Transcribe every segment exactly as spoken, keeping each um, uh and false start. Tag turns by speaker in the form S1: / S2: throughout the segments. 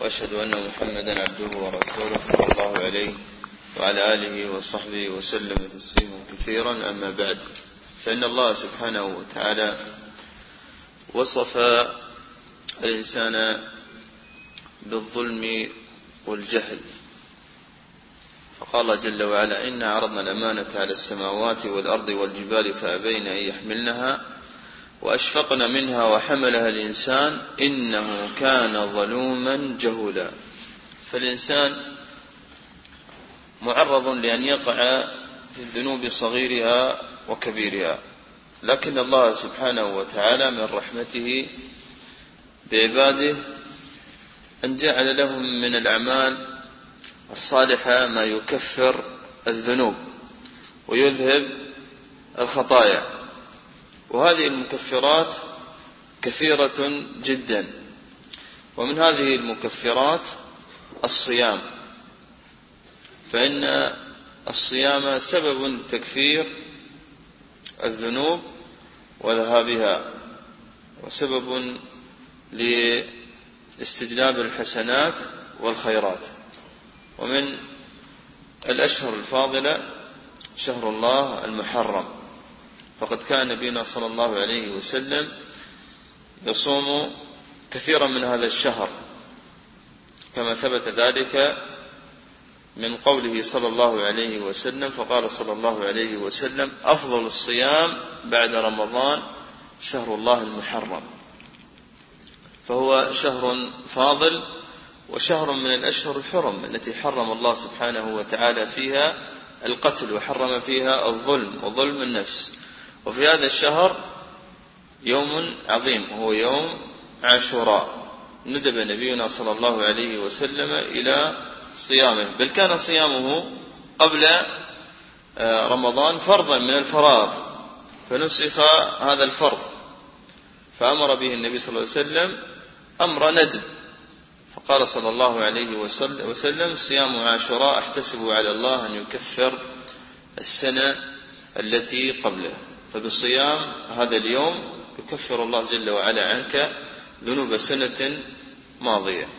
S1: وأشهد أن محمدا عبده ورسوله صلى الله عليه وعلى آله وصحبه وسلم تسليما كثيرا. أما بعد، فإن الله سبحانه وتعالى وصف الإنسان بالظلم والجهل، فقال جل وعلا: إنا عرضنا الأمانة على السماوات والأرض والجبال فأبين أن يحملنها وأشفقن منها وحملها الإنسان إنه كان ظلوما جهولا. فالإنسان معرض لأن يقع في الذنوب صغيرها وكبيرها، لكن الله سبحانه وتعالى من رحمته بعباده أن جعل لهم من الأعمال الصالحة ما يكفر الذنوب ويذهب الخطايا، وهذه المكفرات كثيرة جدا. ومن هذه المكفرات الصيام، فإن الصيام سبب لتكفير الذنوب وذهابها، وسبب لاستجلاب الحسنات والخيرات. ومن الأشهر الفاضلة شهر الله المحرم، فقد كان نبينا صلى الله عليه وسلم يصوم كثيرا من هذا الشهر، كما ثبت ذلك من قوله صلى الله عليه وسلم، فقال صلى الله عليه وسلم: أفضل الصيام بعد رمضان شهر الله المحرم. فهو شهر فاضل وشهر من الأشهر الحرم التي حرم الله سبحانه وتعالى فيها القتل، وحرم فيها الظلم وظلم النفس. وفي هذا الشهر يوم عظيم هو يوم عاشوراء، ندب نبينا صلى الله عليه وسلم إلى صيامه، بل كان صيامه قبل رمضان فرضا من الفرائض، فنسخ هذا الفرض فأمر به النبي صلى الله عليه وسلم أمر ندب، فقال صلى الله عليه وسلم: صيام عاشوراء أحتسب على الله أن يكفر السنة التي قبله. فبصيام هذا اليوم يكفر الله جل وعلا عنك ذنوب سنة ماضية.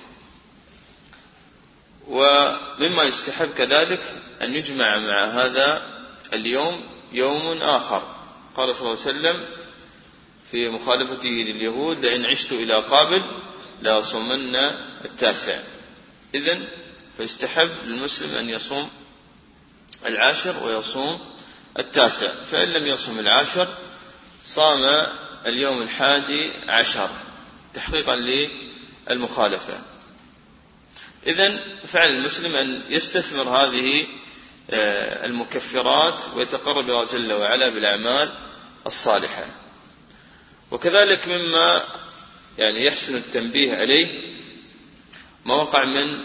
S1: ومما يستحب كذلك أن يجمع مع هذا اليوم يوم آخر، قال صلى الله عليه وسلم في مخالفته لليهود: لئن عشت إلى قابل لا صومن التاسع. إذن فيستحب للمسلم أن يصوم العاشر ويصوم التاسع، فإن لم يصوم العاشر صام اليوم الحادي عشر تحقيقا للمخالفة. إذن فعل المسلم أن يستثمر هذه المكفرات ويتقرب إلى الله جل وعلا بالأعمال الصالحة. وكذلك مما يعني يحسن التنبيه عليه ما وقع من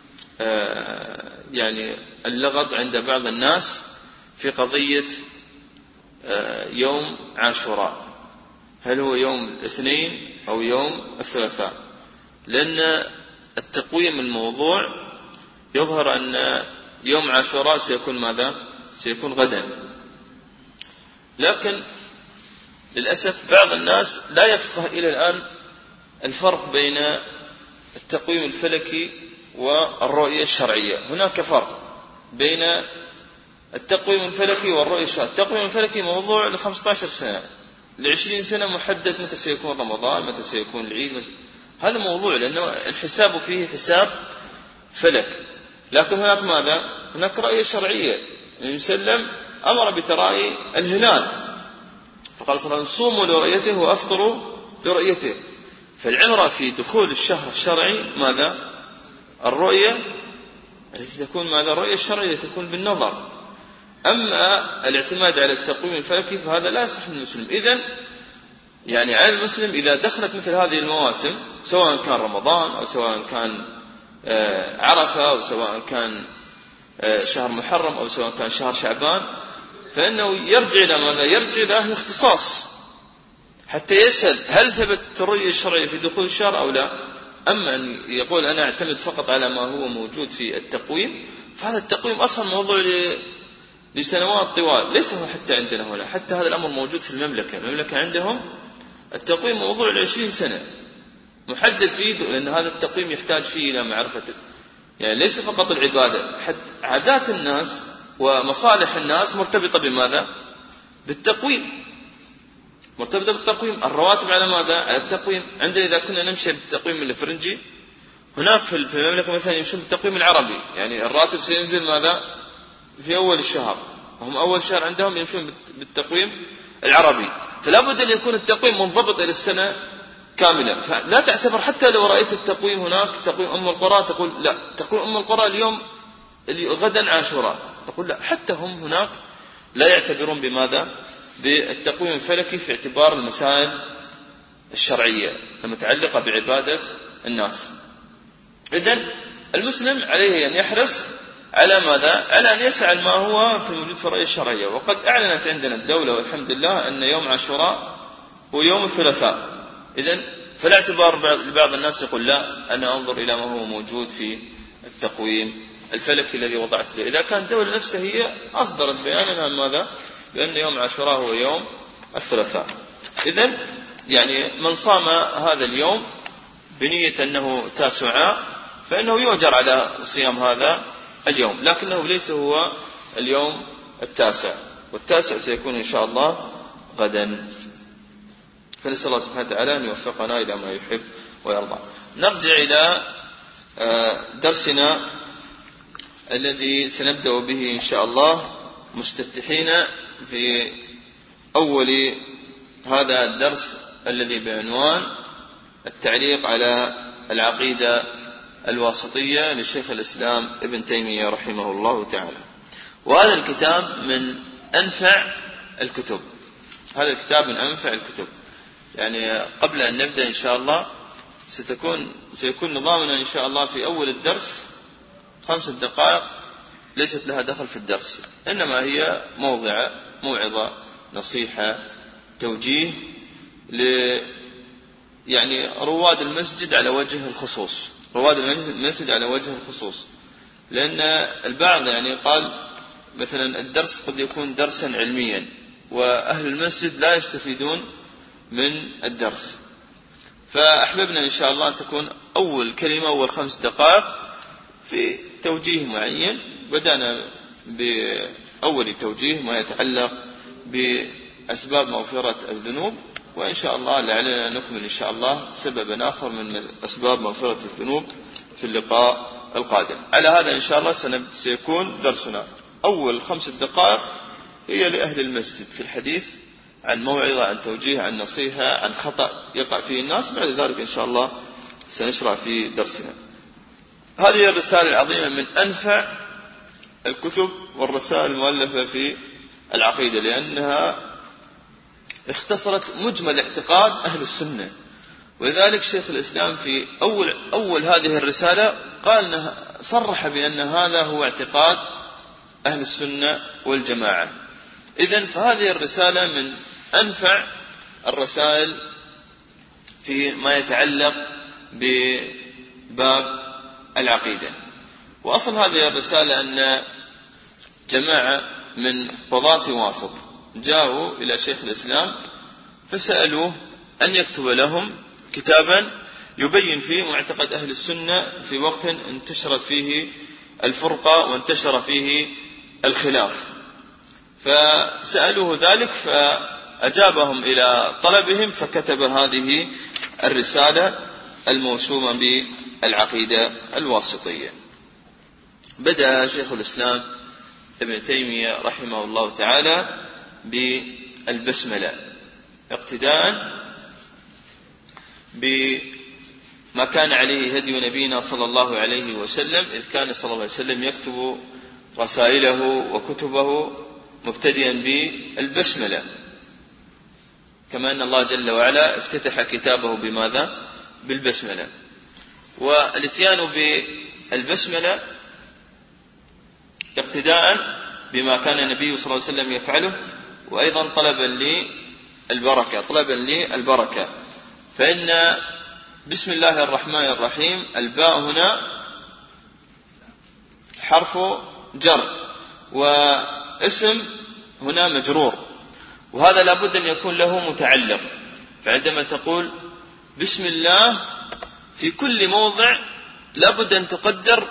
S1: يعني اللغط عند بعض الناس في قضية يوم عاشوراء، هل هو يوم الاثنين أو يوم الثلاثاء؟ لأن التقويم الموضوع يظهر أن يوم عاشوراء سيكون ماذا؟ سيكون غدا، لكن للأسف بعض الناس لا يفقه إلى الآن الفرق بين التقويم الفلكي والرؤية الشرعية. هناك فرق بين التقويم الفلكي والرؤية الشرعية. التقويم الفلكي موضوع لخمسة عشر سنة، لعشرين سنة محدد متى سيكون رمضان، متى سيكون العيد، متى... هذا موضوع لأنه الحساب فيه حساب فلك. لكن هناك ماذا؟ هناك رؤية شرعية. النبي صلى الله عليه وسلم أمر بتراءي الهلال، فقال صلى الله عليه وسلم: صوموا لرؤيته وأفطروا لرؤيته. فالعبرة في دخول الشهر الشرعي ماذا؟ الرؤية التي تكون ماذا؟ الرؤية الشرعية تكون بالنظر. أما الاعتماد على التقويم الفلكي فهذا لا يصح للمسلم. إذن يعني على المسلم إذا دخلت مثل هذه المواسم، سواء كان رمضان أو سواء كان عرفة أو سواء كان شهر محرم أو سواء كان شهر شعبان، فإنه يرجع إلى ماذا؟ يرجع إلى أهل اختصاص حتى يسأل هل ثبت الرؤية الشرعية في دخول الشهر أو لا. أما أن يقول أنا أعتمد فقط على ما هو موجود في التقويم، فهذا التقويم أصلا موضوع لسنوات طوال، ليس هو حتى عندنا هنا. حتى هذا الأمر موجود في المملكة. المملكة عندهم التقويم موضوع لعشرين سنة محدد فيه، لأن هذا التقويم يحتاج فيه إلى معرفة، يعني ليس فقط العبادة، حتى عادات الناس ومصالح الناس مرتبطة بماذا؟ بالتقويم، مرتبطة بالتقويم. الرواتب على ماذا؟ على التقويم. عندنا إذا كنا نمشي بالتقويم الفرنجي، هناك في المملكة مثلا يمشون بالتقويم العربي، يعني الراتب سينزل ماذا؟ في أول الشهر، هم أول شهر عندهم يمشون بالتقويم العربي، فلا بد أن يكون التقويم منضبط إلى السنة كاملة. فلا تعتبر حتى لو رأيت التقويم هناك تقويم أم القرى تقول لا، تقويم أم القرى اليوم غدا عاشوراء، تقول لا، حتى هم هناك لا يعتبرون بماذا؟ بالتقويم الفلكي في اعتبار المسائل الشرعية المتعلقة بعبادة الناس. إذن المسلم عليه أن يحرص على ماذا؟ على أن يسعى ما هو في موجود في الرؤية الشرعية. وقد أعلنت عندنا الدولة والحمد لله أن يوم عاشوراء هو يوم الثلاثاء. إذن فلا اعتبار لبعض الناس يقول لا، أنا أنظر إلى ما هو موجود في التقويم الفلكي الذي وضعت له. إذا كانت الدولة نفسها هي أصدرت بيانا عن ماذا؟ بأن يوم عاشوراء هو يوم الثلاثاء. إذن يعني من صام هذا اليوم بنية أنه تاسعاء فإنه يؤجر على صيام هذا اليوم، لكنه ليس هو اليوم التاسع، والتاسع سيكون إن شاء الله غدا. فنسأل الله سبحانه وتعالى أن يوفقنا إلى ما يحب ويرضى. نرجع إلى درسنا الذي سنبدأ به إن شاء الله، مستفتحين في أول هذا الدرس الذي بعنوان التعليق على العقيدة الواسطية للشيخ الإسلام ابن تيمية رحمه الله تعالى. وهذا الكتاب من أنفع الكتب، هذا الكتاب من أنفع الكتب. يعني قبل أن نبدأ إن شاء الله ستكون سيكون نظامنا إن شاء الله في أول الدرس خمسة دقائق ليست لها دخل في الدرس، إنما هي موضع موعظة، نصيحة، توجيه ل يعني رواد المسجد على وجه الخصوص، رواد المسجد على وجه الخصوص. لأن البعض يعني قال مثلا الدرس قد يكون درسا علميا وأهل المسجد لا يستفيدون من الدرس، فأحببنا إن شاء الله أن تكون أول كلمة أول خمس دقائق في توجيه معين. بدأنا بأول توجيه ما يتعلق بأسباب مغفرة الذنوب، وإن شاء الله لعلنا نكمل إن شاء الله سببا آخر من أسباب مغفرة الذنوب في اللقاء القادم. على هذا إن شاء الله سيكون درسنا أول خمس دقائق هي لأهل المسجد في الحديث عن موعظة، عن توجيه، عن نصيحة، عن خطأ يقع فيه الناس. بعد ذلك إن شاء الله سنشرع في درسنا. هذه الرسالة العظيمة من أنفع الكتب والرسائل المؤلفة في العقيدة، لأنها اختصرت مجمل اعتقاد أهل السنة. ولذلك شيخ الإسلام في أول, أول هذه الرسالة قال إنها صرح بأن هذا هو اعتقاد أهل السنة والجماعة. إذن فهذه الرسالة من أنفع الرسائل في ما يتعلق بباب العقيدة. وأصل هذه الرسالة أن جماعة من قضاة واسط جاءوا إلى شيخ الإسلام فسألوه أن يكتب لهم كتابا يبين فيه معتقد أهل السنة في وقت انتشرت فيه الفرقة وانتشر فيه الخلاف. فسألوه ذلك فأجابهم إلى طلبهم فكتب هذه الرسالة الموسومة بالعقيدة الواسطية. بدأ شيخ الإسلام ابن تيمية رحمه الله تعالى بالبسملة اقتداء بما كان عليه هدي نبينا صلى الله عليه وسلم، إذ كان صلى الله عليه وسلم يكتب رسائله وكتبه مبتدئا بالبسملة، كما أن الله جل وعلا افتتح كتابه بماذا؟ بالبسملة. والاتيان بالبسملة اقتداء بما كان النبي صلى الله عليه وسلم يفعله، وأيضا طلبا للبركة طلبا للبركة فإن بسم الله الرحمن الرحيم الباء هنا حرف جر واسم هنا مجرور، وهذا لابد أن يكون له متعلق. فعندما تقول بسم الله في كل موضع لابد أن تقدر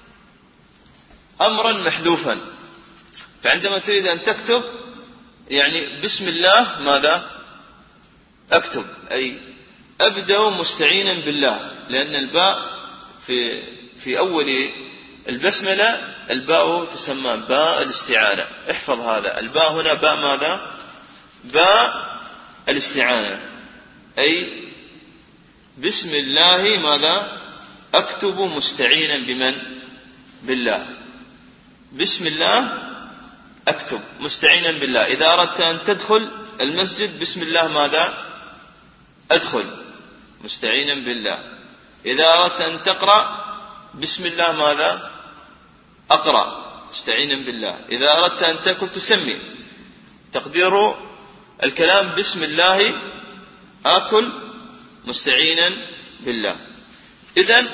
S1: أمرا محذوفا. فعندما تريد أن تكتب يعني بسم الله ماذا أكتب، أي أبدأ مستعينا بالله، لأن الباء في في أول البسملة الباء تسمى باء الاستعانة. احفظ هذا، الباء هنا باء ماذا؟ باء الاستعانة، أي بسم الله ماذا أكتب مستعينا بمن؟ بالله. بسم الله أكتب مستعينا بالله. إذا أردت أن تدخل المسجد بسم الله ماذا؟ أدخل مستعينا بالله. إذا أردت أن تقرأ بسم الله ماذا؟ أقرأ مستعينا بالله. إذا أردت أن تأكل تسمي، تقدير الكلام بسم الله آكل مستعينا بالله. إذن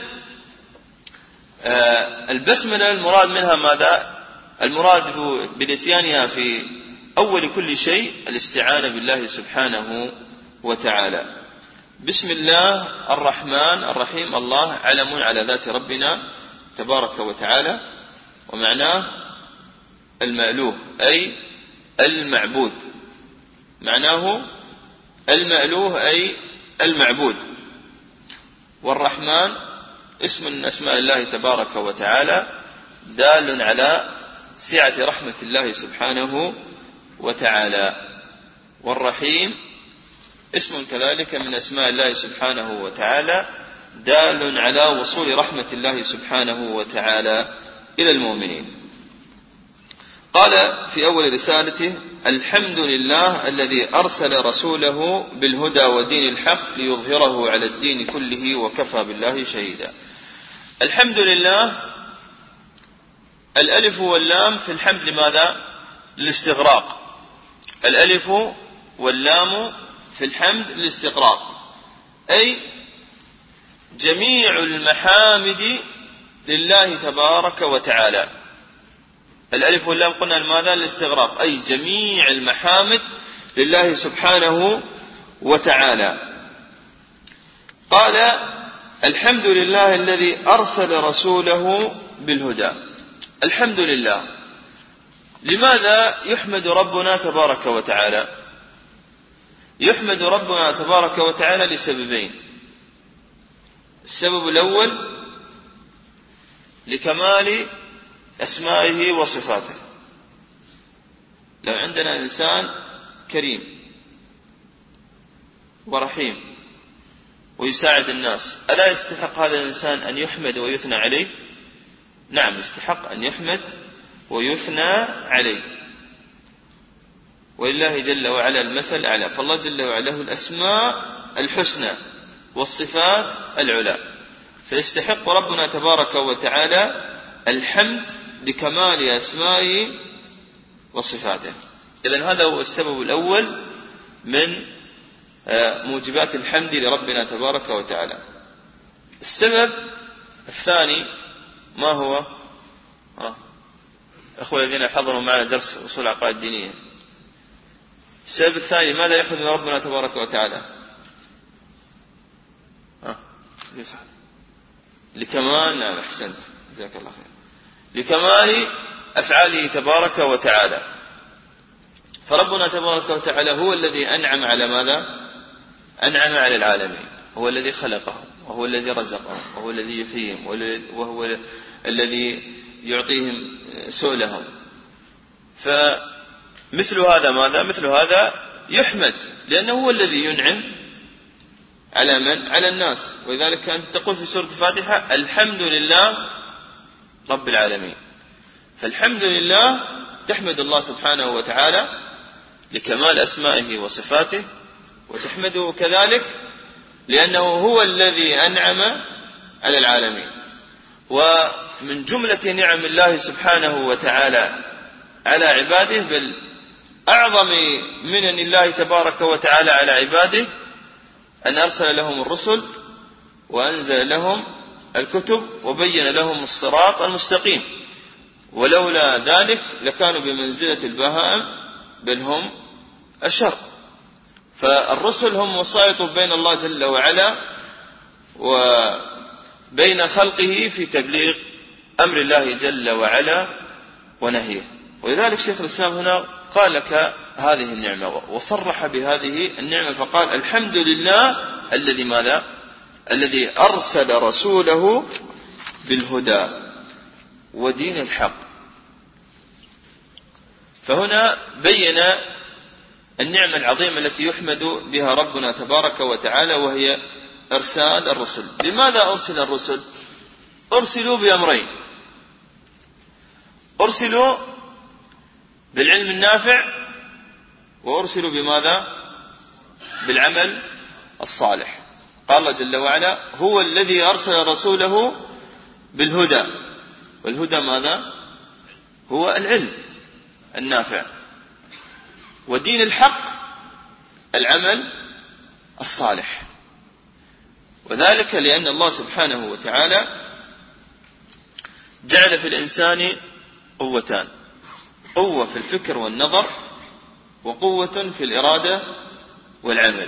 S1: آه البسملة المراد منها ماذا؟ المراد بالاتيانها في أول كل شيء الاستعانة بالله سبحانه وتعالى. بسم الله الرحمن الرحيم، الله علم على ذات ربنا تبارك وتعالى، ومعناه المألوه أي المعبود، معناه المألوه أي المعبود. والرحمن اسم من أسماء الله تبارك وتعالى دال على سعة رحمة الله سبحانه وتعالى. والرحيم اسم كذلك من أسماء الله سبحانه وتعالى دال على وصول رحمة الله سبحانه وتعالى إلى المؤمنين. قال في أول رسالته: الحمد لله الذي أرسل رسوله بالهدى ودين الحق ليظهره على الدين كله وكفى بالله شهيدا. الحمد لله، الألف واللام في الحمد لماذا؟ للاستغراق. الألف واللام في الحمد للاستغراق، أي جميع المحامد لله تبارك وتعالى. الألف واللام قلنا لماذا؟ للاستغراق، أي جميع المحامد لله سبحانه وتعالى. قال: الحمد لله الذي أرسل رسوله بالهدى. الحمد لله، لماذا يحمد ربنا تبارك وتعالى؟ يحمد ربنا تبارك وتعالى لسببين. السبب الأول لكمال أسمائه وصفاته. لو عندنا إنسان كريم ورحيم ويساعد الناس، ألا يستحق هذا الإنسان أن يحمد ويثنى عليه؟ نعم، يستحق أن يحمد ويثنى عليه. ولله جل وعلا المثل الأعلى، فالله جل وعلا له الأسماء الحسنى والصفات العلى، فيستحق ربنا تبارك وتعالى الحمد لكمال أسمائه وصفاته. إذن هذا هو السبب الأول من موجبات الحمد لربنا تبارك وتعالى. السبب الثاني ما هو؟ آه. أخوة الذين حضروا معنا درس أصول العقائد الدينية، السبب الثاني ماذا يحمد ربنا تبارك وتعالى؟ آه. لكمال، نعم أحسنت، جزاك الله خير، لكمال أفعاله تبارك وتعالى. فربنا تبارك وتعالى هو الذي أنعم على ماذا؟ أنعم على العالمين، هو الذي خلقهم، وهو الذي رزقهم، وهو الذي يحييهم، وهو الذي يعطيهم سؤلهم. فمثل هذا ماذا؟ مثل هذا يحمد، لأنه هو الذي ينعم على من؟ على الناس. ولذلك كانت تقول في سورة الفاتحة: الحمد لله رب العالمين. فالحمد لله تحمد الله سبحانه وتعالى لكمال أسمائه وصفاته، وتحمده كذلك لأنه هو الذي أنعم على العالمين. ومن جملة نعم الله سبحانه وتعالى على عباده، بل أعظم منن الله تبارك وتعالى على عباده، أن أرسل لهم الرسل وأنزل لهم الكتب وبين لهم الصراط المستقيم. ولولا ذلك لكانوا بمنزلة البهائم، بل هم أشر. فالرسل هم وسائط بين الله جل وعلا وبين خلقه في تبليغ أمر الله جل وعلا ونهيه. ولذلك شيخ الإسلام هنا قال لك هذه النعمة وصرح بهذه النعمة فقال الحمد لله الذي ماذا؟ الذي أرسل رسوله بالهدى ودين الحق. فهنا بين النعمة العظيمة التي يحمد بها ربنا تبارك وتعالى وهي إرسال الرسل. لماذا أرسل الرسل؟ أرسلوا بأمرين: أرسلوا بالعلم النافع، وأرسلوا بماذا؟ بالعمل الصالح. قال الله جل وعلا هو الذي أرسل رسوله بالهدى، والهدى ماذا؟ هو العلم النافع، ودين الحق العمل الصالح. وذلك لأن الله سبحانه وتعالى جعل في الإنسان قوتان: قوة في الفكر والنظر، وقوة في الإرادة والعمل.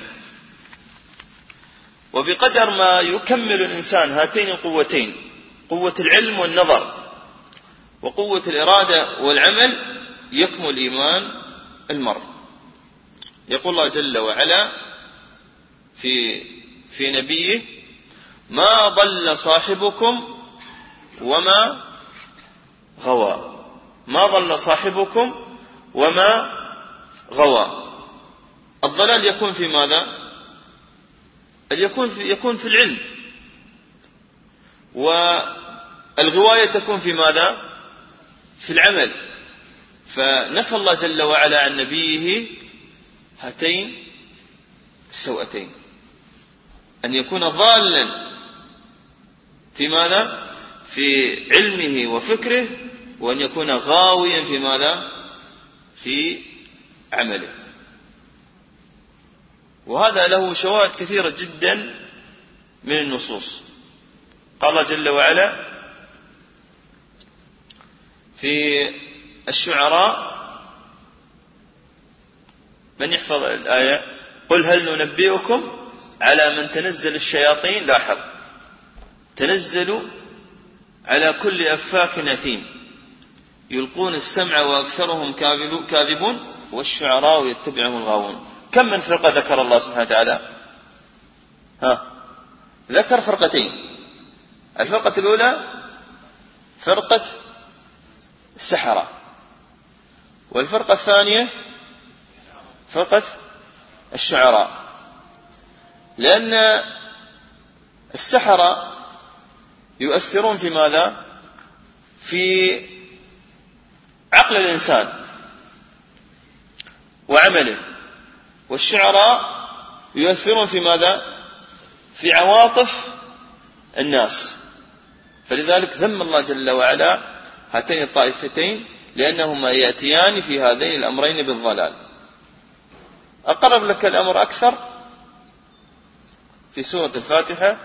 S1: وبقدر ما يكمل الإنسان هاتين القوتين، قوة العلم والنظر وقوة الإرادة والعمل، يكمل إيمان المرء. يقول الله جل وعلا في في نبيه: ما ضل صاحبكم وما غوى. ما ضل صاحبكم وما غوى. الضلال يكون في ماذا؟ يكون في, يكون في العلم، والغواية تكون في ماذا؟ في العمل. فنفى الله جل وعلا عن نبيه هاتين السوءتين: أن يكون ضالا في ماذا؟ في علمه وفكره، وأن يكون غاويا في ماذا؟ في عمله. وهذا له شواهد كثيرة جدا من النصوص. قال الله جل وعلا في الشعراء، من يحفظ الآية؟ قل هل ننبئكم على من تنزل الشياطين. لاحظ: تنزلوا على كل أفاك أثيم يلقون السمع وأكثرهم كاذبون والشعراء يتبعهم الغاوون. كم من فرقة ذكر الله سبحانه وتعالى؟ ها ذكر فرقتين: الفرقة الأولى فرقة السحرة، والفرقة الثانية فرقة الشعراء. لأن السحرة يؤثرون في ماذا؟ في عقل الإنسان وعمله، والشعراء يؤثرون في ماذا؟ في عواطف الناس. فلذلك ذم الله جل وعلا هاتين الطائفتين لأنهما يأتيان في هذين الأمرين بالضلال. أقرب لك الأمر أكثر في سورة الفاتحة،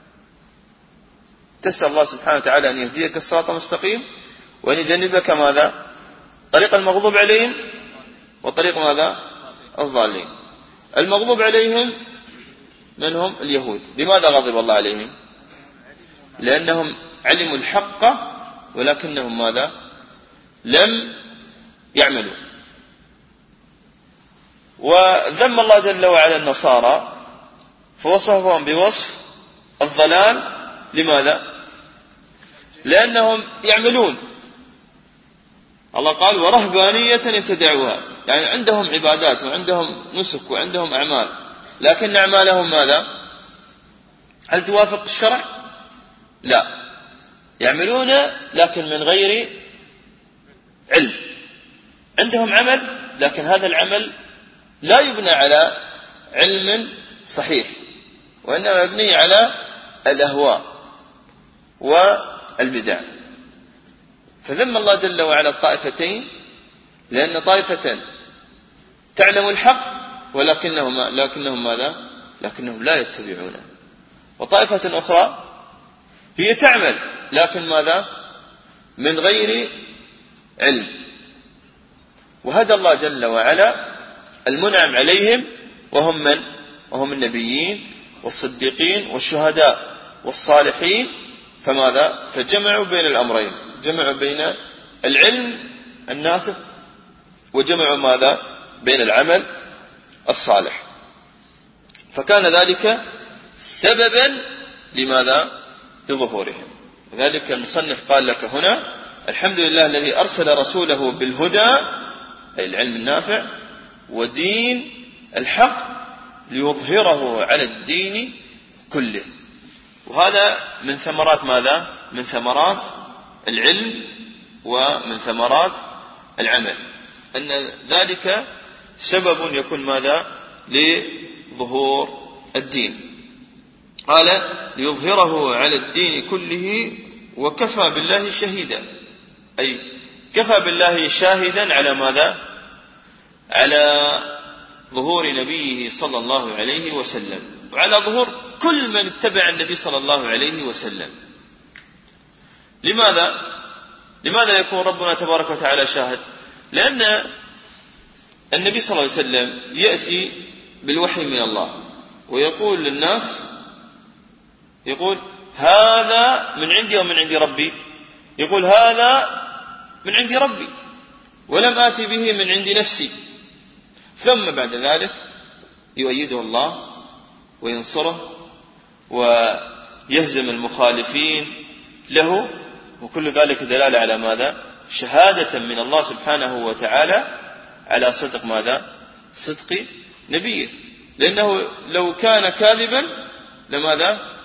S1: تسأل الله سبحانه وتعالى أن يهديك الصراط المستقيم وأن يجنبك ماذا؟ طريق المغضوب عليهم وطريق ماذا؟ الضالين. المغضوب عليهم من هم؟ اليهود. لماذا غضب الله عليهم؟ لأنهم علموا الحق ولكنهم ماذا؟ لم يعملوا. وذم الله جل وعلا النصارى فوصفهم بوصف الضلال. لماذا؟ لأنهم يعملون. الله قال ورهبانية ابتدعوها، يعني عندهم عبادات وعندهم نسك وعندهم أعمال، لكن أعمالهم ماذا؟ هل توافق الشرع؟ لا، يعملون لكن من غير علم. عندهم عمل لكن هذا العمل لا يبنى على علم صحيح، وإنما مبني على الأهواء والبدع. فذم الله جل وعلا الطائفتين لأن طائفة تعلم الحق ولكنهم لكنهم ماذا؟ لكنهم لا يتبعونه، وطائفة أخرى هي تعمل لكن ماذا؟ من غير علم. وهدى الله جل وعلا المنعم عليهم، وهم من؟ وهم النبيين والصديقين والشهداء والصالحين، فماذا؟ فجمعوا بين الأمرين، جمعوا بين العلم النافع وجمعوا ماذا؟ بين العمل الصالح. فكان ذلك سببا لماذا؟ لظهورهم. لذلك المصنف قال لك هنا: الحمد لله الذي أرسل رسوله بالهدى، أي العلم النافع، ودين الحق ليظهره على الدين كله. وهذا من ثمرات ماذا؟ من ثمرات العلم ومن ثمرات العمل، أن ذلك سبب يكون ماذا؟ لظهور الدين. قال: ليظهره على الدين كله وكفى بالله شهيدا، أي كفى بالله شاهدا على ماذا؟ على ظهور نبيه صلى الله عليه وسلم، وعلى ظهور كل من اتبع النبي صلى الله عليه وسلم. لماذا؟ لماذا يكون ربنا تبارك وتعالى شاهد؟ لأن النبي صلى الله عليه وسلم يأتي بالوحي من الله ويقول للناس، يقول: هذا من عندي ومن عند ربي، يقول: هذا من عند ربي ولم آتي به من عند نفسي. ثم بعد ذلك يؤيده الله وينصره ويهزم المخالفين له، وكل ذلك دلالة على ماذا؟ شهادة من الله سبحانه وتعالى على صدق ماذا؟ صدق نبيه. لأنه لو كان كاذبا لماذا؟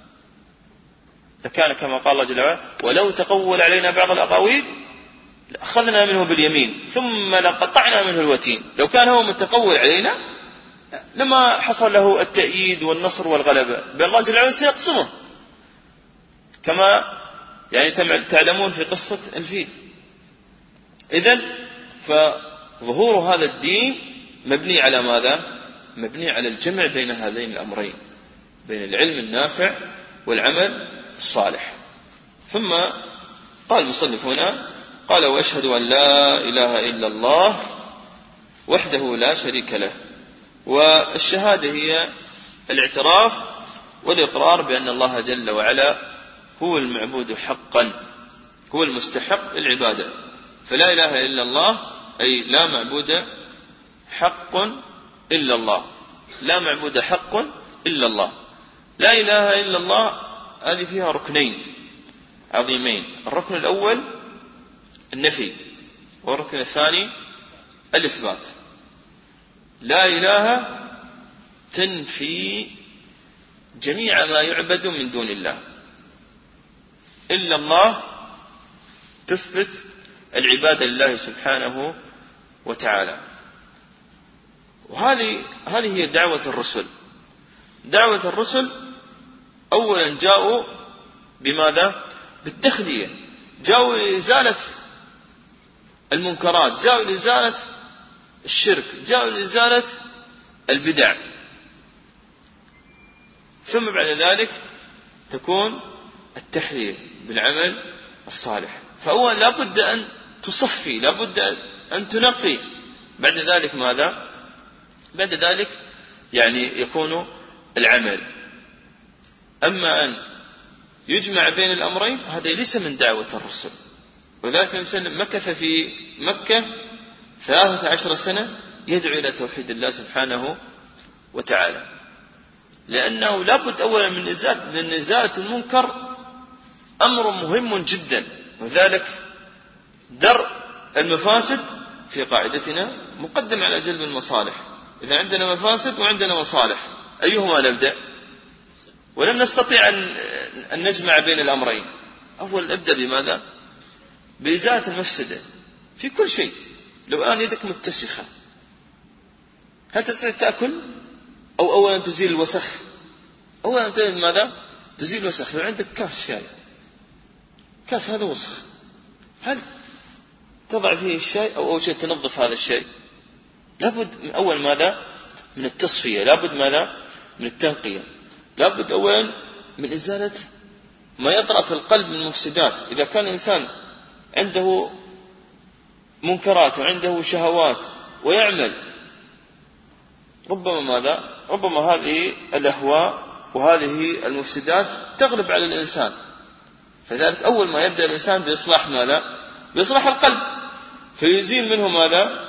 S1: لكان كما قال الله جل وعلا: ولو تقول علينا بعض الأقاويل لأخذنا منه باليمين ثم لقطعنا منه الوتين. لو كان هو متقول علينا لما حصل له التأييد والنصر والغلبة، بل الله جل وعلا سيقسمه، كما يعني تعلمون في قصة الفيل. إذن فظهور هذا الدين مبني على ماذا؟ مبني على الجمع بين هذين الأمرين، بين العلم النافع والعمل الصالح. ثم قال المصنف هنا: قال: وأشهد أن لا إله إلا الله وحده لا شريك له. والشهادة هي الاعتراف والإقرار بأن الله جل وعلا هو المعبود حقا، هو المستحق للعبادة. فلا إله إلا الله أي لا معبود حق إلا الله، لا معبود حق إلا الله. لا إله إلا الله هذه فيها ركنين عظيمين: الركن الأول النفي، والركن الثاني الإثبات. لا إله تنفي جميع ما يعبد من دون الله، إلا الله تثبت العبادة لله سبحانه وتعالى. وهذه هذه هي دعوة الرسل. دعوة الرسل أولا جاءوا بماذا؟ بالتخلية، جاءوا لإزالة المنكرات، جاءوا لإزالة الشرك، جاءوا لإزالة البدع. ثم بعد ذلك تكون التحلية بالعمل الصالح. فأولا لابد أن تصفي، لابد أن تنقي. بعد ذلك ماذا؟ بعد ذلك يعني يكون العمل. أما أن يجمع بين الأمرين هذا ليس من دعوة الرسل. وذلك الإنسان مكث في مكة ثلاثة عشر سنة يدعو إلى توحيد الله سبحانه وتعالى، لأنه لابد أولا من إزالة المنكر، أمر مهم جدا. وذلك درء المفاسد في قاعدتنا مقدم على جلب المصالح. إذا عندنا مفاسد وعندنا مصالح أيهما نبدأ؟ ولم نستطيع أن نجمع بين الأمرين. أول أبدأ بماذا؟ بإزالة المفسدة في كل شيء. لو الآن يدك متسخة، هل تستطيع تأكل؟ أو أولا تزيل الوسخ؟ أولا تزيل ماذا؟ تزيل الوسخ. لو عندك كاس شاي، كاس هذا وسخ، هل تضع فيه الشاي أو أول شيء تنظف هذا الشيء؟ لابد من أول ماذا؟ من التصفية، لابد ماذا؟ من التنقية، لابد أولا من إزالة ما يطرأ في القلب من مفسدات. إذا كان الإنسان عنده منكرات وعنده شهوات ويعمل، ربما ماذا؟ ربما هذه الأهواء وهذه المفسدات تغلب على الإنسان. فذلك أول ما يبدأ الإنسان بإصلاح ماذا؟ بإصلاح القلب، فيزيل منه ماذا؟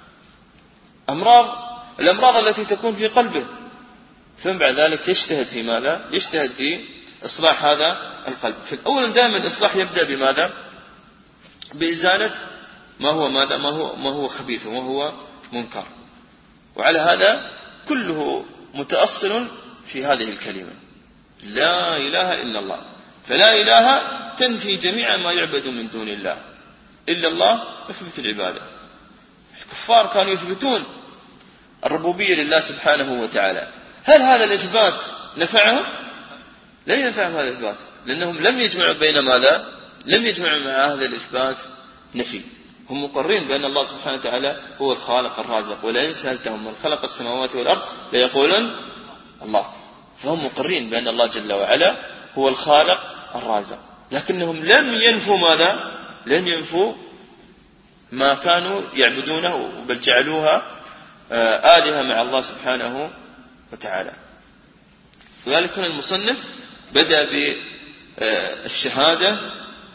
S1: أمراض الأمراض التي تكون في قلبه، ثم بعد ذلك يجتهد في ماذا؟ يجتهد في إصلاح هذا القلب. في الأول دائما الإصلاح يبدأ بماذا؟ بإزالة ما هو ماذا؟ ما هو ما هو خبيث وما هو منكر. وعلى هذا كله متأصل في هذه الكلمة لا إله إلا الله. فلا إله تنفي جميع ما يعبد من دون الله، إلا الله يثبت العبادة. الكفار كانوا يثبتون الربوبية لله سبحانه وتعالى. هل هذا الإثبات نفعهم؟ لم ينفعهم هذا الإثبات، لأنهم لم يجمعوا بين ماذا؟ لم يجمعوا مع هذا الإثبات نفي. هم مقرين بأن الله سبحانه وتعالى هو الخالق الرازق، ولئن سألتهم من خلق السماوات والأرض ليقولن الله. فهم مقرين بأن الله جل وعلا هو الخالق الرازق، لكنهم لم ينفوا ماذا؟ لم ينفوا ما كانوا يعبدونه، بل جعلوها آلهة مع الله سبحانه وتعالى. ولذلك هنا المصنف بدأ بالشهادة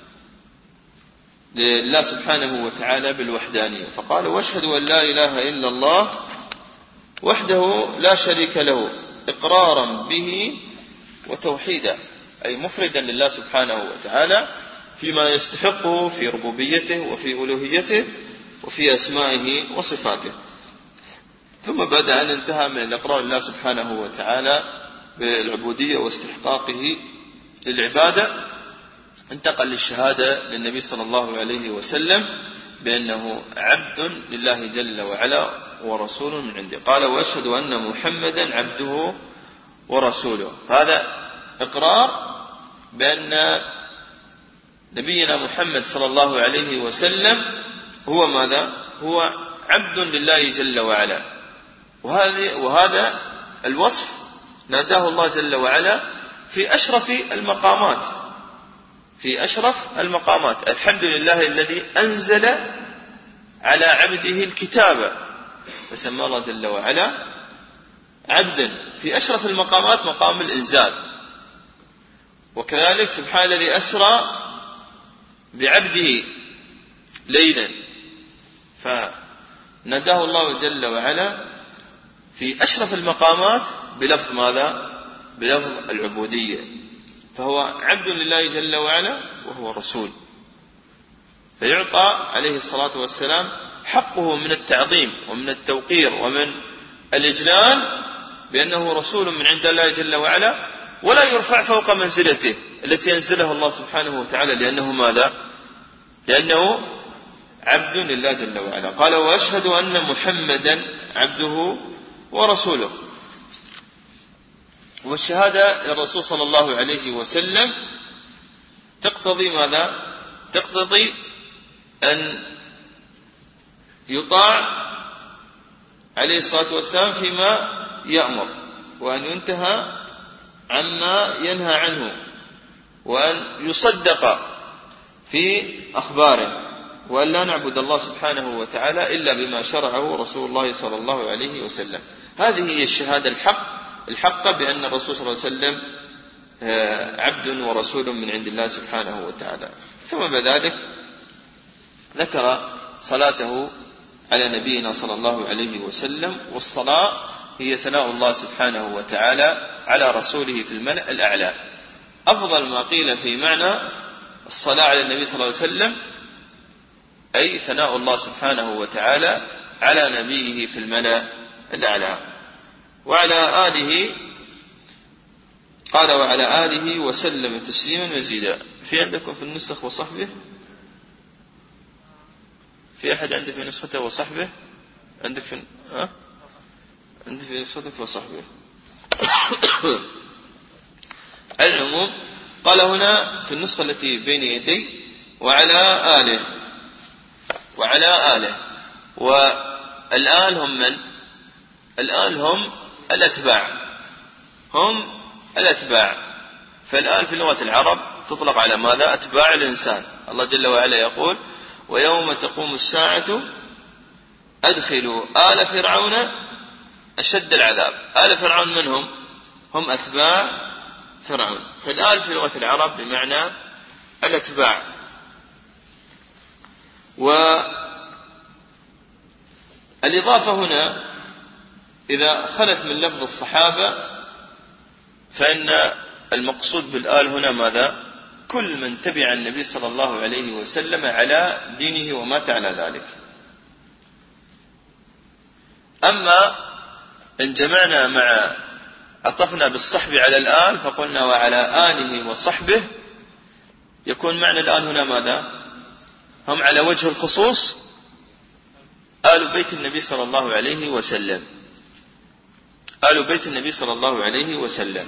S1: لله سبحانه وتعالى بالوحدانية، فقال واشهد أن لا إله إلا الله وحده لا شريك له إقرارا به وتوحيدا، أي مفردا لله سبحانه وتعالى فيما يستحقه في ربوبيته وفي ألوهيته وفي أسمائه وصفاته. ثم بعد أن انتهى من الإقرار لله سبحانه وتعالى بالعبودية واستحقاقه للعبادة، انتقل للشهادة للنبي صلى الله عليه وسلم بأنه عبد لله جل وعلا ورسول من عنده. قال وأشهد أن محمدا عبده ورسوله. هذا إقرار بأن نبينا محمد صلى الله عليه وسلم هو ماذا؟ هو عبد لله جل وعلا. وهذه وهذا الوصف ناداه الله جل وعلا في أشرف المقامات، في أشرف المقامات. الحمد لله الذي أنزل على عبده الكتاب، فسمى الله جل وعلا عبدا في أشرف المقامات، مقام الإنزال. وكذلك سبحان الذي أسرى بعبده ليلا، فنداه الله جل وعلا في أشرف المقامات بلفظ ماذا؟ بلفظ العبودية. فهو عبد لله جل وعلا وهو رسول، فيعطى عليه الصلاة والسلام حقه من التعظيم ومن التوقير ومن الإجلال بأنه رسول من عند الله جل وعلا، ولا يرفع فوق منزلته التي ينزلها الله سبحانه وتعالى، لأنه ماذا؟ لأنه عبد لله جل وعلا. قال وأشهد أن محمدا عبده ورسوله. والشهادة للرسول صلى الله عليه وسلم تقتضي ماذا؟ تقتضي أن يطاع عليه الصلاة والسلام فيما يأمر، وأن ينتهى عما ينهى عنه، وأن يصدق في أخباره، وأن لا نعبد الله سبحانه وتعالى إلا بما شرعه رسول الله صلى الله عليه وسلم. هذه هي الشهادة الحق الحق بأن الرسول صلى الله عليه وسلم عبد ورسول من عند الله سبحانه وتعالى. ثم بعد ذلك ذكر صلاته على نبينا صلى الله عليه وسلم. والصلاة هي ثناء الله سبحانه وتعالى على رسوله في الملأ الأعلى. أفضل ما قيل في معنى الصلاة على النبي صلى الله عليه وسلم أي ثناء الله سبحانه وتعالى على نبيه في الملأ الأعلى. وعلى آله قال وعلى آله وسلم تسليما مزيدا. في عندكم في النسخ وصحبه؟ في أحد عنده في نسخته وصحبه؟ عندك في ها؟ عندك في نسختك وصحبه. على العموم قال هنا في النسخة التي بين يدي وعلى آله، وعلى آله. والآل هم من؟ الآل هم الأتباع، هم الأتباع. فالآل في لغة العرب تطلق على ماذا؟ أتباع الإنسان. الله جل وعلا يقول ويوم تقوم الساعة أدخلوا آل فرعون أشد العذاب. آل فرعون من هم؟ هم أتباع فرعون. فالآل في لغة العرب بمعنى الأتباع. والإضافة هنا إذا خلت من لفظ الصحابة فإن المقصود بالآل هنا ماذا؟ كل من تبع النبي صلى الله عليه وسلم على دينه ومات على ذلك. أما إن جمعنا مع عطفنا بالصحب على الآل فقلنا وعلى آله وصحبه، يكون معنى الآل هنا ماذا؟ هم على وجه الخصوص آل بيت النبي صلى الله عليه وسلم، آل بيت النبي صلى الله عليه وسلم.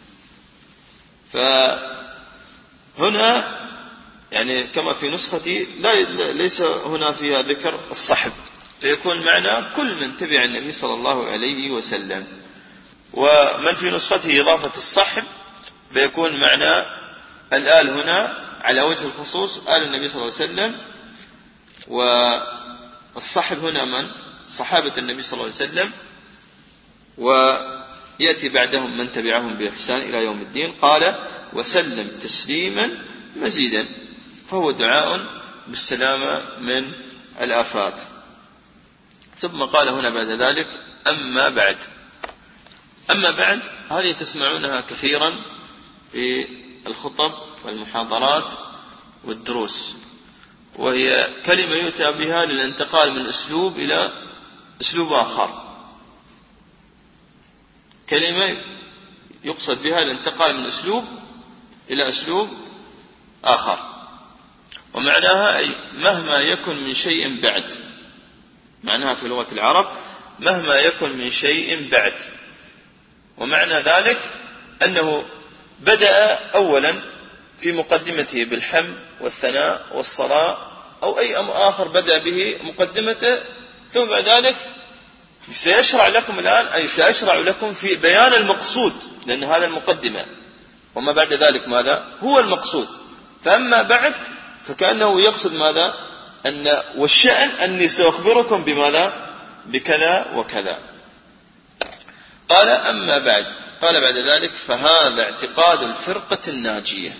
S1: فهنا يعني كما في نسختي لا ليس هنا فيها ذكر الصحب، فيكون معنى كل من تبع النبي صلى الله عليه وسلم. ومن في نسخته إضافة الصحب فيكون معنى الآل هنا على وجه الخصوص آل النبي صلى الله عليه وسلم، والصحب هنا من صحابة النبي صلى الله عليه وسلم، ويأتي بعدهم من تبعهم بإحسان إلى يوم الدين. قال وسلم تسليما مزيدا، فهو دعاء بالسلامة من الآفات. ثم قال هنا بعد ذلك أما بعد. أما بعد هذه تسمعونها كثيرا في الخطب والمحاضرات والدروس، وهي كلمة يؤتى بها للانتقال من أسلوب إلى أسلوب آخر، كلمة يقصد بها الانتقال من أسلوب إلى أسلوب آخر. ومعناها أي مهما يكن من شيء بعد، معناها في لغة العرب مهما يكن من شيء بعد. ومعنى ذلك أنه بدأ أولا في مقدمته بالحمد والثناء والصلاة أو أي أمر آخر بدأ به مقدمته، ثم بعد ذلك سيشرع لكم الآن أي سيشرع لكم في بيان المقصود، لأن هذا المقدمة، وما بعد ذلك ماذا هو المقصود. فأما بعد فكأنه يقصد ماذا؟ أن والشأن أني سأخبركم بماذا؟ بكذا وكذا. قال أما بعد، قال بعد ذلك فهذا اعتقاد الفرقة الناجية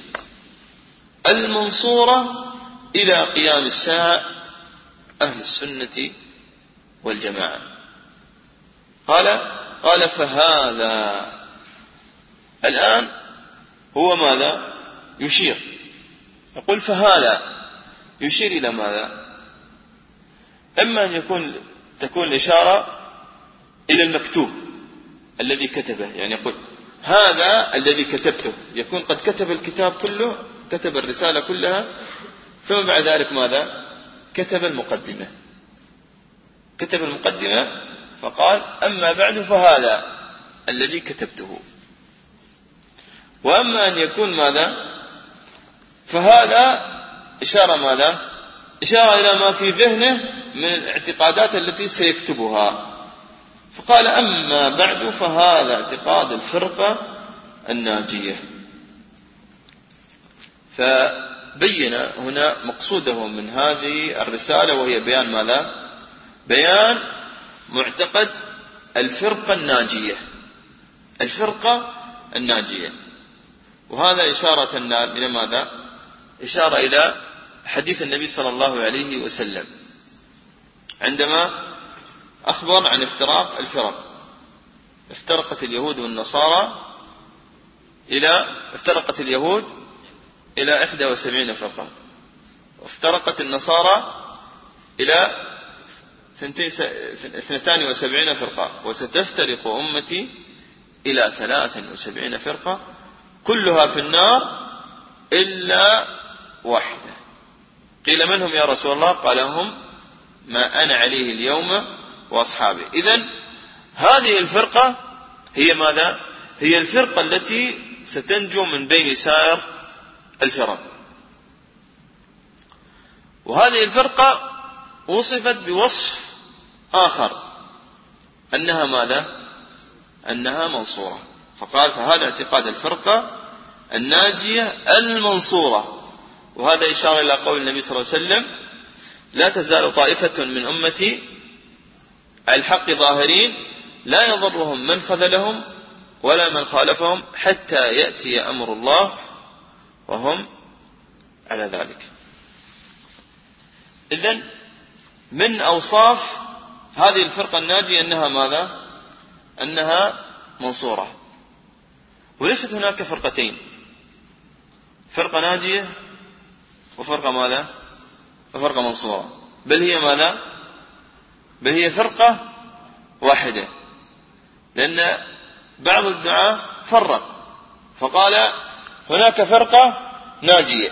S1: المنصورة إلى قيام الساعة أهل السنة والجماعة. قال قال فهذا الآن هو ماذا؟ يشير، يقول فهذا يشير إلى ماذا؟ إما أن يكون تكون الإشارة إلى المكتوب الذي كتبه، يعني يقول هذا الذي كتبته، يكون قد كتب الكتاب كله، كتب الرسالة كلها، ثم بعد ذلك ماذا؟ كتب المقدمة، كتب المقدمة فقال أما بعد فهذا الذي كتبته. وأما أن يكون ماذا؟ فهذا إشارة ماذا؟ إشارة إلى ما في ذهنه من الاعتقادات التي سيكتبها. فقال أما بعد فهذا اعتقاد الفرقة الناجية. فبين هنا مقصوده من هذه الرسالة، وهي بيان ماذا؟ بيان معتقد الفرقة الناجية، الفرقة الناجية. وهذا إشارة إلى ماذا؟ إشارة إلى حديث النبي صلى الله عليه وسلم عندما أخبر عن افتراق الفرق. افترقت اليهود والنصارى إلى افترقت اليهود إلى إحدى وسبعين فرقة، وافترقت النصارى إلى اثنتان وسبعين فرقة، وستفترق أمتي إلى ثلاثا وسبعين فرقة كلها في النار إلا واحدة. قيل من هم يا رسول الله؟ قال هم ما أنا عليه اليوم وأصحابي. إذن هذه الفرقة هي ماذا؟ هي الفرقة التي ستنجو من بين سائر الفرق. وهذه الفرقة وصفت بوصف آخر أنها ماذا؟ أنها منصورة. فقال فهذا اعتقاد الفرقة الناجية المنصورة. وهذا إشارة إلى قول النبي صلى الله عليه وسلم لا تزال طائفة من أمتي على الحق ظاهرين لا يضرهم من خذلهم ولا من خالفهم حتى يأتي أمر الله وهم على ذلك. إذن من أوصاف هذه الفرقة الناجية أنها ماذا؟ أنها منصورة. وليست هناك فرقتين، فرقة ناجية وفرقة ماذا؟ وفرقة منصورة، بل هي ماذا؟ بل هي فرقة واحدة. لأن بعض الدعاة فرق فقال هناك فرقة ناجية،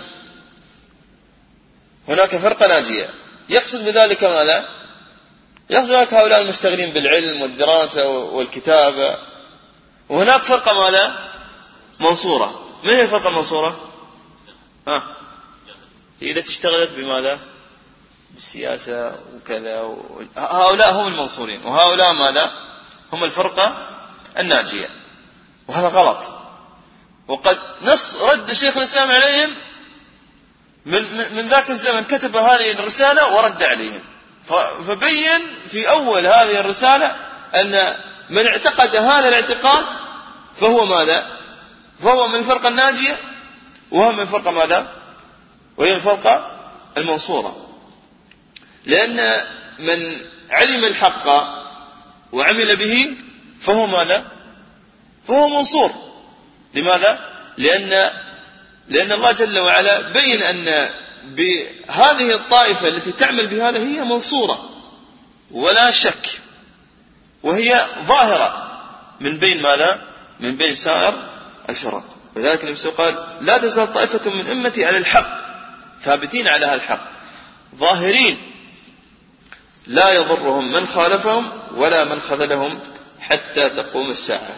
S1: هناك فرقة ناجية، يقصد بذلك ماذا؟ يقصد بذلك هؤلاء المشتغلين بالعلم والدراسة والكتابة. وهناك فرقة ماذا؟ منصورة. من هي الفرقة المنصورة؟ ها؟ إذا اشتغلت بماذا؟ بالسياسة وكذا و... هؤلاء هم المنصورين، وهؤلاء ماذا؟ هم الفرقة الناجية. وهذا غلط، وقد نص رد شيخ الإسلام عليهم من, من ذاك الزمن، كتب هذه الرسالة ورد عليهم، فبين في أول هذه الرسالة أن من اعتقد هذا الاعتقاد فهو ماذا؟ فهو من الفرقة الناجية، وهو من الفرقة ماذا؟ وهي الفرقة المنصورة. لأن من علم الحق وعمل به فهو ماذا؟ فهو منصور. لماذا؟ لأن لأن الله جل وعلا بين أن بهذه الطائفة التي تعمل بهذا هي منصورة ولا شك، وهي ظاهرة من بين ماذا؟ من بين سائر الفرق. وذلك النبي صلى الله عليه وسلم قال لا تزال طائفة من أمتي على الحق ثابتين على هذا الحق ظاهرين لا يضرهم من خالفهم ولا من خذلهم حتى تقوم الساعة.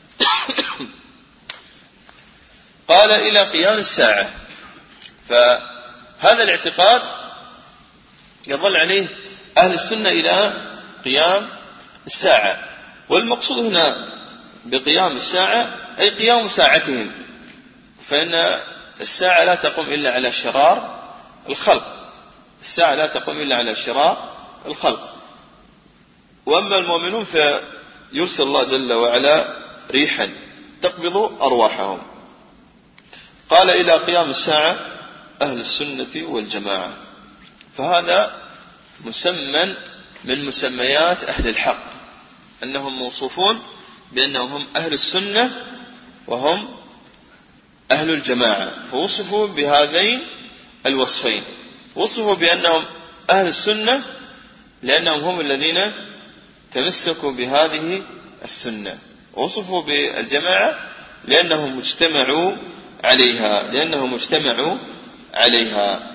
S1: قال إلى قيام الساعة. فهذا الاعتقاد يظل عليه أهل السنة إلى قيام الساعة. والمقصود هنا بقيام الساعة أي قيام ساعتهم، فإن الساعة لا تقوم إلا على شرار الخلق، الساعة لا تقوم إلا على شرار الخلق. وأما المؤمنون فيرسل الله جل وعلا ريحا تقبض أرواحهم. قال إلى قيام الساعة أهل السنة والجماعة. فهذا مسمى من مسميات أهل الحق، أنهم موصوفون بأنهم هم أهل السنة وهم أهل الجماعة، فوصفوا بهذين الوصفين. وصفوا بأنهم أهل السنة لأنهم هم الذين تمسكوا بهذه السنة، وصفوا بالجماعة لأنهم مجتمعوا عليها لأنهم مجتمعوا عليها.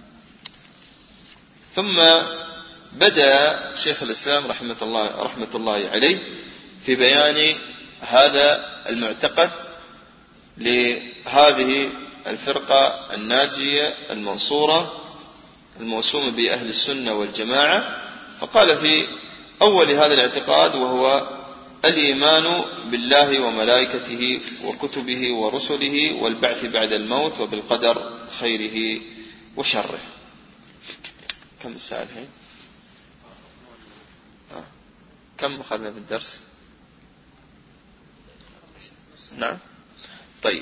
S1: ثم بدأ شيخ الإسلام رحمة الله, رحمة الله عليه في بيان هذا المعتقد لهذه الفرقة الناجية المنصورة الموسومة بأهل السنة والجماعة. فقال في أول هذا الاعتقاد وهو الإيمان بالله وملائكته وكتبه ورسله والبعث بعد الموت وبالقدر خيره وشره. كم الساعة الحين؟ آه. كم أخذنا في الدرس؟ نعم طيب.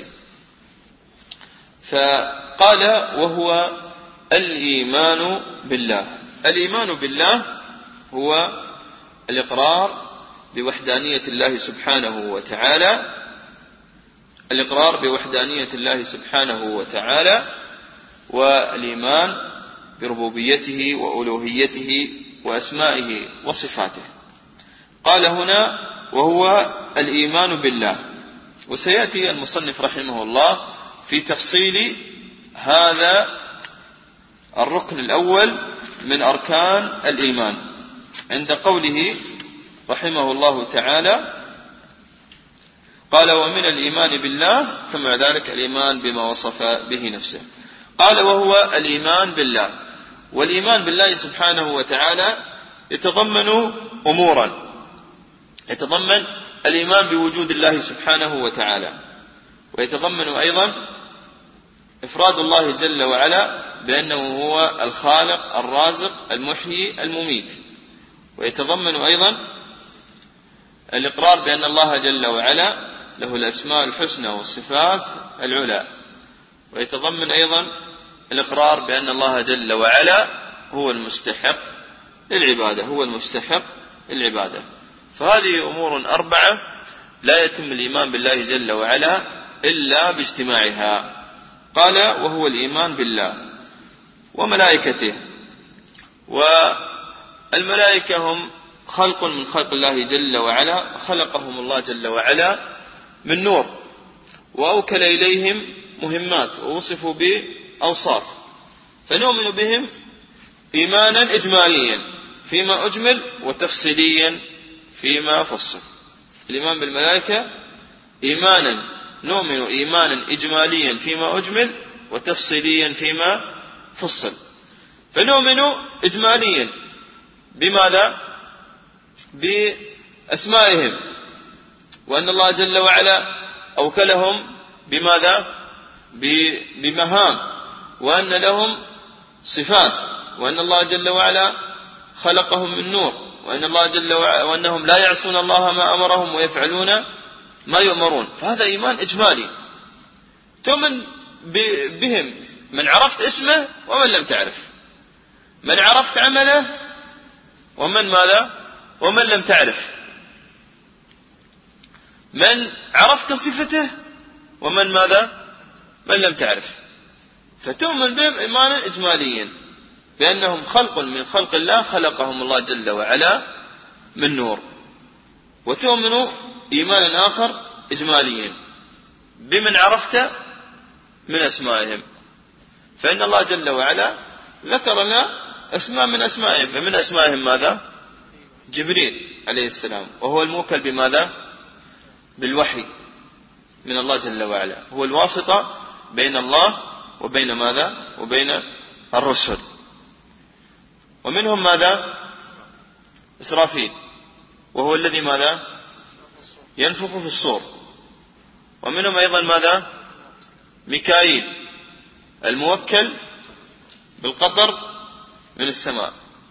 S1: فقال وهو الإيمان بالله. الإيمان بالله هو الإقرار بوحدانية الله سبحانه وتعالى الإقرار بوحدانية الله سبحانه وتعالى والإيمان بربوبيته وألوهيته وأسمائه وصفاته. قال هنا وهو الإيمان بالله. وسيأتي المصنف رحمه الله في تفصيل هذا الركن الأول من أركان الإيمان عند قوله رحمه الله تعالى قال ومن الإيمان بالله ثم ذلك الإيمان بما وصف به نفسه. قال وهو الإيمان بالله. والإيمان بالله سبحانه وتعالى يتضمن أمورا، يتضمن الإيمان بوجود الله سبحانه وتعالى، ويتضمن أيضا إفراد الله جل وعلا بأنه هو الخالق الرازق المحيي المميت، ويتضمن أيضا الإقرار بأن الله جل وعلا له الأسماء الحسنى والصفات العلى، ويتضمن أيضا الإقرار بأن الله جل وعلا هو المستحق للعبادة، هو المستحق للعبادة. فهذه أمور أربعة لا يتم الإيمان بالله جل وعلا إلا باجتماعها. قال: وهو الإيمان بالله وملائكته. والملائكة هم خلق من خلق الله جل وعلا، خلقهم الله جل وعلا من نور، وأوكل إليهم مهمات، ووصفوا بأوصاف، فنؤمن بهم إيمانا إجماليا فيما أجمل، وتفصيليا فيما فصل. الإيمان بالملائكة إيمانا نؤمن إيمانا إجماليا فيما أجمل، وتفصيليا فيما فصل. فنؤمن إجماليا بماذا؟ بأسمائهم، وأن الله جل وعلا أوكلهم بماذا؟ بمهام، وأن لهم صفات، وأن الله جل وعلا خلقهم من نور، وأن الله جل وعلا وأنهم لا يعصون الله ما أمرهم ويفعلون ما يؤمرون. فهذا إيمان إجمالي تؤمن بهم، من عرفت اسمه ومن لم تعرف، من عرفت عمله ومن ماذا؟ ومن لم تعرف، من عرفت صفته ومن ماذا؟ من لم تعرف. فتؤمن بهم إيمانا إجماليا بأنهم خلق من خلق الله، خلقهم الله جل وعلا من نور. وتؤمن إيمانا آخر إجماليا بمن عرفت من أسمائهم، فإن الله جل وعلا ذكر لنا أسماء من أسمائهم. فمن أسمائهم ماذا؟ جبريل عليه السلام، وهو الموكل بماذا؟ بالوحي من الله جل وعلا، هو الواسطة بين الله وبين ماذا؟ وبين الرسل. ومنهم ماذا؟ إسرافيل، وهو الذي ماذا؟ ينفخ في الصور. ومنهم أيضا ماذا؟ ميكائيل، الموكل بالقطر من السماء.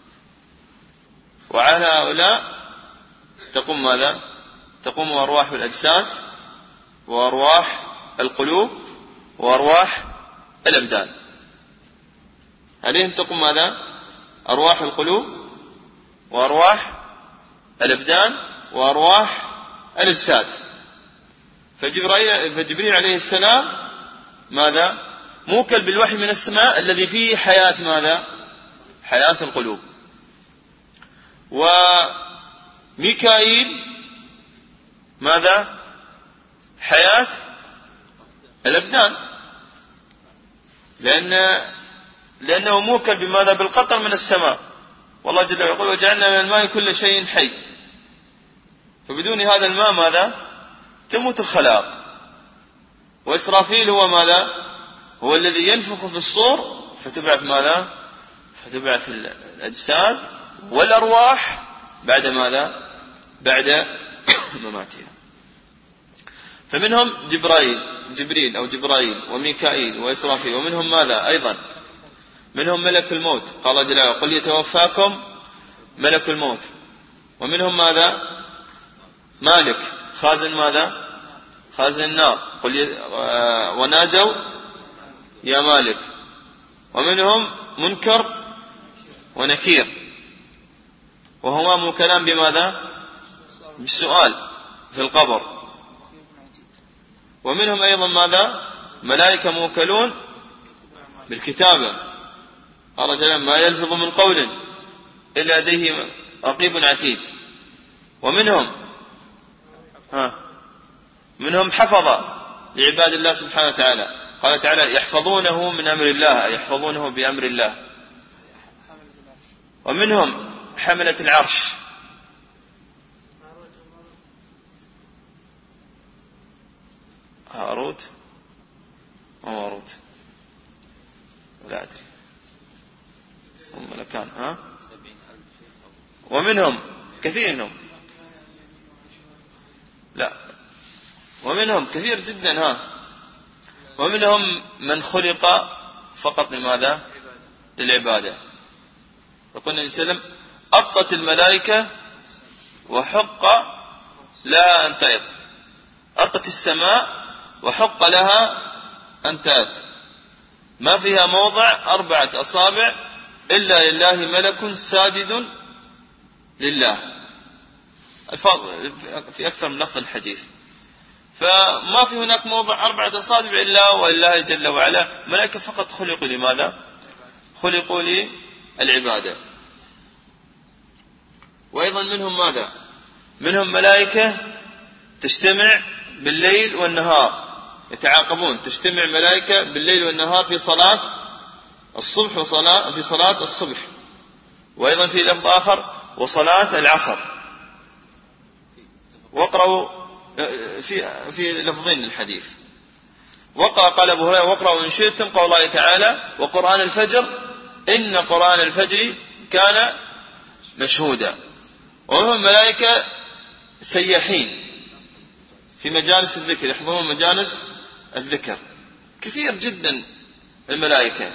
S1: وعلى هؤلاء تقوم ماذا؟ تقوم أرواح الأجساد، وأرواح القلوب، وأرواح الأبدان. عليهم تقوم ماذا؟ أرواح القلوب، وأرواح الأبدان، وأرواح الأجساد. فجبريل, فجبريل عليه السلام ماذا؟ موكل بالوحي من السماء الذي فيه حياة ماذا؟ حياة القلوب. وميكائيل ماذا؟ حياة الأبدان، لأن لأنه موكل بماذا؟ بالقطر من السماء. والله جل وعلا يقول: وجعلنا من الماء كل شيء حي. فبدون هذا الماء ماذا؟ تموت الخلائق. وإسرافيل هو ماذا؟ هو الذي ينفخ في الصور فتبعث ماذا؟ فتبعث الأجساد والأرواح بعد ماذا؟ بعد مماتها. فمنهم جبرائيل جبريل أو جبرائيل وميكائيل وإسرافيل. ومنهم ماذا أيضا؟ منهم ملك الموت، قال جل وعلا: قل يتوفاكم ملك الموت. ومنهم ماذا؟ مالك، خازن ماذا؟ خازن النار، قل ي... ونادوا يا مالك. ومنهم منكر ونكير، وهما موكلان بماذا؟ بالسؤال في القبر. ومنهم أيضا ماذا؟ ملائكة موكلون بالكتابة، قال جل: ما يلفظ من قول إلا لديه رقيب عتيد. ومنهم ها منهم حفظة لعباد الله سبحانه وتعالى، قال تعالى: يحفظونه من أمر الله، يحفظونه بأمر الله. ومنهم حملة العرش، هاروت وماروت، لا أدري هم ملكان. ها ومنهم كثير منهم، لا ومنهم كثير جدا. ها ومنهم من خلق فقط لماذا؟ للعبادة. يقول النبي صلى الله عليه وسلم: أبطت الملائكة وحق لا أن تأط. أطت السماء وحق لها أن تأت، ما فيها موضع أربعة أصابع إلا لله ملك ساجد لله، في أكثر من لفظ الحديث. فما في هناك موضع أربعة أصابع إلا ولله جل وعلا. ملائكة فقط خلقوا لماذا؟ خلقوا للعبادة. وأيضا منهم ماذا؟ منهم ملائكة تجتمع بالليل والنهار، يتعاقبون، تجتمع ملائكة بالليل والنهار في صلاة الصبح وصلاة في صلاة الصبح، وأيضا في لفظ آخر وصلاة العصر. واقرأوا في في لفظين الحديث. وقرأ قال أبو هريرة واقرأوا إن شئتم قول الله تعالى وقرآن الفجر إن قرآن الفجر كان مشهودا. وهم ملائكة سياحين في مجالس الذكر، يحضرون مجالس الذكر كثير جدا الملائكة.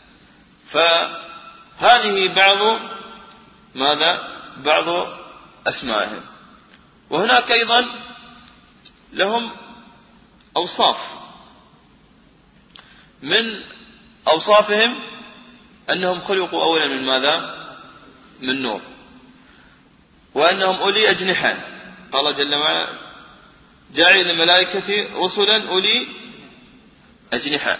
S1: فهذه بعض ماذا؟ بعض أسمائهم. وهناك أيضا لهم أوصاف، من أوصافهم أنهم خلقوا أولا من ماذا؟ من نور، وأنهم أولي أجنحة. قال جل وعلا جاعل الملائكة رسلا أولي أجنحة.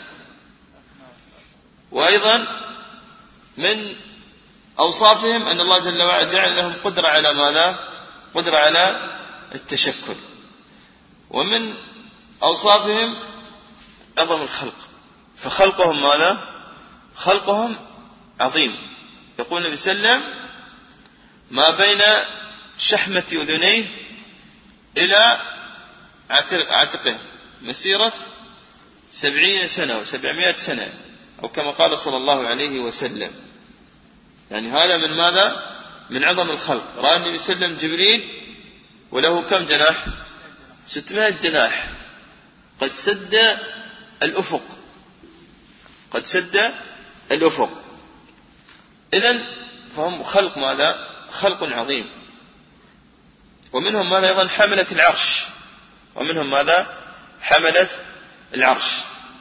S1: وأيضا من أوصافهم أن الله جل وعلا جعل لهم قدرة على ماذا؟ قدرة على التشكل. ومن أوصافهم عظم الخلق، فخلقهم ماذا؟ خلقهم عظيم. يقول النبي صلى الله عليه وسلم ما بين شحمة أذنيه إلى عاتقه مسيرة سبعين سنة وسبعمائة سنة، أو كما قال صلى الله عليه وسلم. يعني هذا من ماذا؟ من عظم الخلق. رأى النبي صلى الله عليه وسلم جبريل وله كم جناح؟ ستمائة جناح، قد سد الأفق، قد سد الأفق. إذن فهم خلق ماذا؟ خلق عظيم. ومنهم ماذا أيضا؟ حملة العرش، ومنهم ماذا؟ حملة العرش.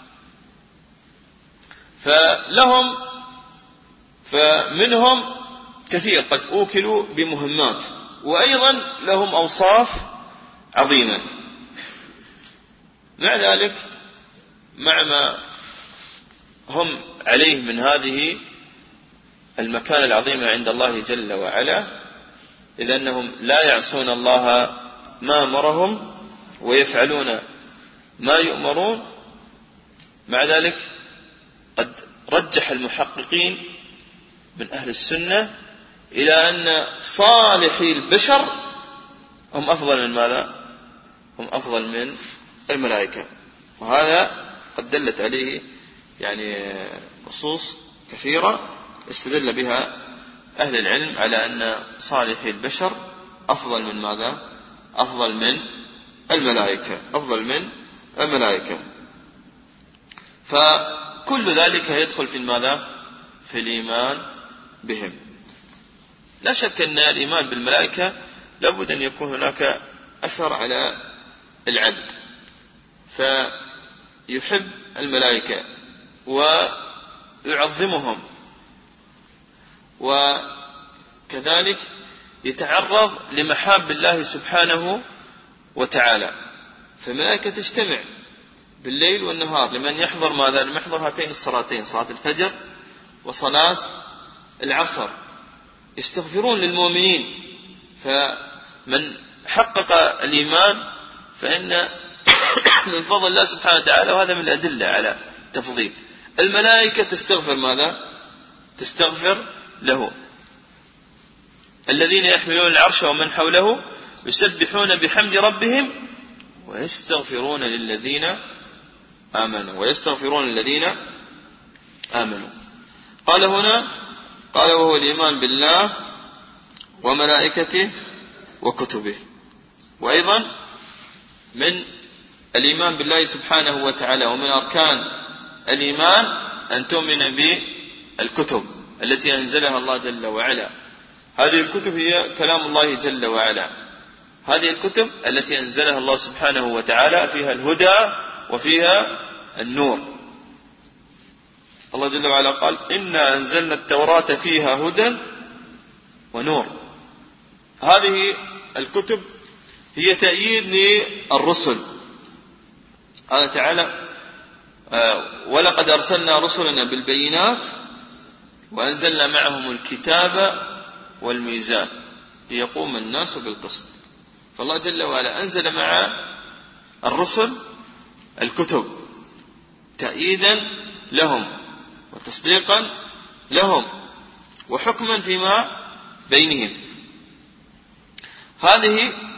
S1: فلهم فمنهم كثير قد أوكلوا بمهمات، وأيضا لهم أوصاف عظيمة. مع ذلك مع ما هم عليه من هذه المكانة العظيمة عند الله جل وعلا، إذ أنهم لا يعصون الله ما أمرهم ويفعلون ما يؤمرون، مع ذلك قد رجح المحققين من أهل السنة إلى أن صالحي البشر هم أفضل من ماذا؟ هم أفضل من الملائكة. وهذا قد دلت عليه يعني نصوص كثيرة استدل بها أهل العلم على أن صالحي البشر أفضل من ماذا؟ أفضل من الملائكة، أفضل من الملائكة. فكل ذلك يدخل في ماذا؟ في الإيمان بهم. لا شك أن الإيمان بالملائكة لابد أن يكون هناك أثر على العبد، فيحب الملائكة ويعظمهم، وكذلك يتعرض لمحاب الله سبحانه وتعالى. فالملائكة تجتمع بالليل والنهار لمن يحضر ماذا؟ لمن يحضر هاتين الصلاتين، صلاة الفجر وصلاة العصر، يستغفرون للمؤمنين. فمن حقق الإيمان فإن من فضل الله سبحانه وتعالى، وهذا من الأدلة على تفضيل الملائكة. تستغفر ماذا؟ تستغفر له. الذين يحملون العرش ومن حوله يسبحون بحمد ربهم ويستغفرون للذين آمنوا ويستغفرون للذين آمنوا. قال هنا قال وهو الإيمان بالله وملائكته وكتبه. وأيضا من الإيمان بالله سبحانه وتعالى ومن أركان الإيمان أن تؤمن بالكتب التي أنزلها الله جل وعلا. هذه الكتب هي كلام الله جل وعلا، هذه الكتب التي أنزلها الله سبحانه وتعالى فيها الهدى وفيها النور. الله جل وعلا قال إنا أنزلنا التوراة فيها هدى ونور. هذه الكتب هي تأييد للرسل. قال تعالى ولقد أرسلنا رسلنا بالبينات وأنزلنا معهم الكتاب والميزان ليقوم الناس بالقسط. فالله جل وعلا أنزل مع الرسل الكتب تأييدا لهم وتصديقا لهم وحكما فيما بينهم. هذه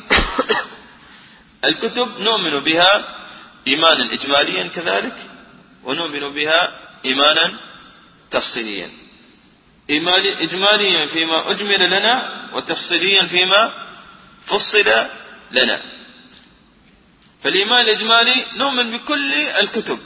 S1: الكتب نؤمن بها إيمانا إجماليا كذلك، ونؤمن بها إيمانا تفصيليا. إجماليا فيما أجمل لنا، وتفصيليا فيما فصل لنا. فالإيمان الإجمالي نؤمن بكل الكتب،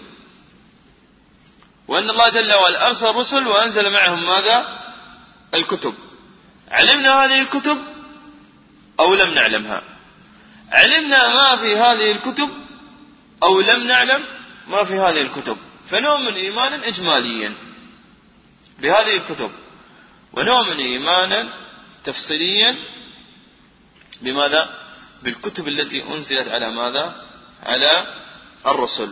S1: وأن الله جل وعلا أرسل رسل وأنزل معهم ماذا؟ الكتب. علمنا هذه الكتب أو لم نعلمها؟ علمنا ما في هذه الكتب أو لم نعلم ما في هذه الكتب، فنؤمن إيمانا إجماليا بهذه الكتب، ونؤمن إيمانا تفصيليا بماذا؟ بالكتب التي أنزلت على ماذا؟ على الرسل.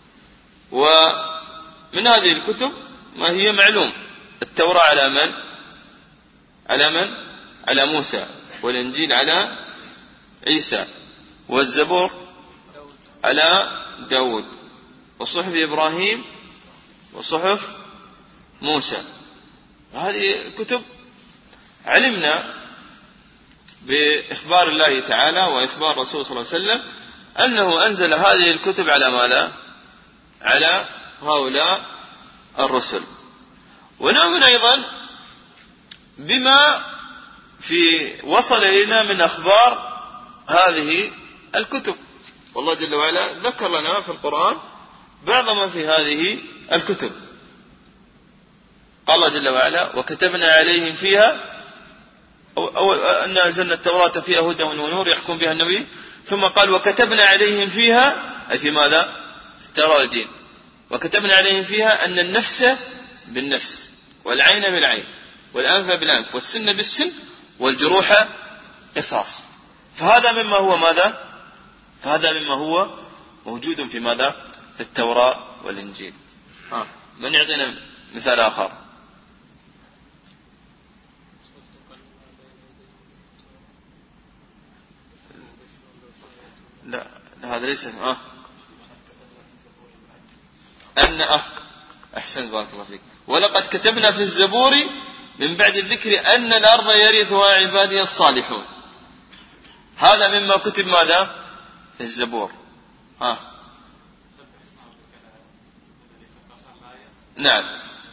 S1: ومن هذه الكتب ما هي معلوم. التوراة على من؟ على من؟ على موسى، والإنجيل على عيسى، والزبور على داود، وصحف إبراهيم وصحف موسى. هذه كتب علمنا بإخبار الله تعالى وإخبار رسول صلى الله عليه وسلم أنه أنزل هذه الكتب على ماذا؟ على هؤلاء الرسل. ونؤمن أيضا بما في وصل إلينا من أخبار هذه الكتب. والله جل وعلا ذكر لنا في القرآن بعض ما في هذه الكتب. قال الله جل وعلا وكتبنا عليهم فيها أو, أو أن أنزلنا التوراة فيها هدى ونور يحكم بها النبي، ثم قال وكتبنا عليهم فيها، أي في ماذا؟ في التوراة والإنجيل. وكتبنا عليهم فيها أن النفس بالنفس والعين بالعين والأنف بالأنف والسن بالسن والجروح قصاص. فهذا مما هو ماذا؟ فهذا مما هو موجود في ماذا؟ في التوراة والإنجيل. ها من يعطينا مثال آخر؟ لا هذا ليس آه. أن أه أحسن بارك الله فيك. ولقد كتبنا في الزبور من بعد الذكر أن الأرض يرثها عبادي الصالحون. هذا مما كتب ماذا؟ في الزبور. ها نعم.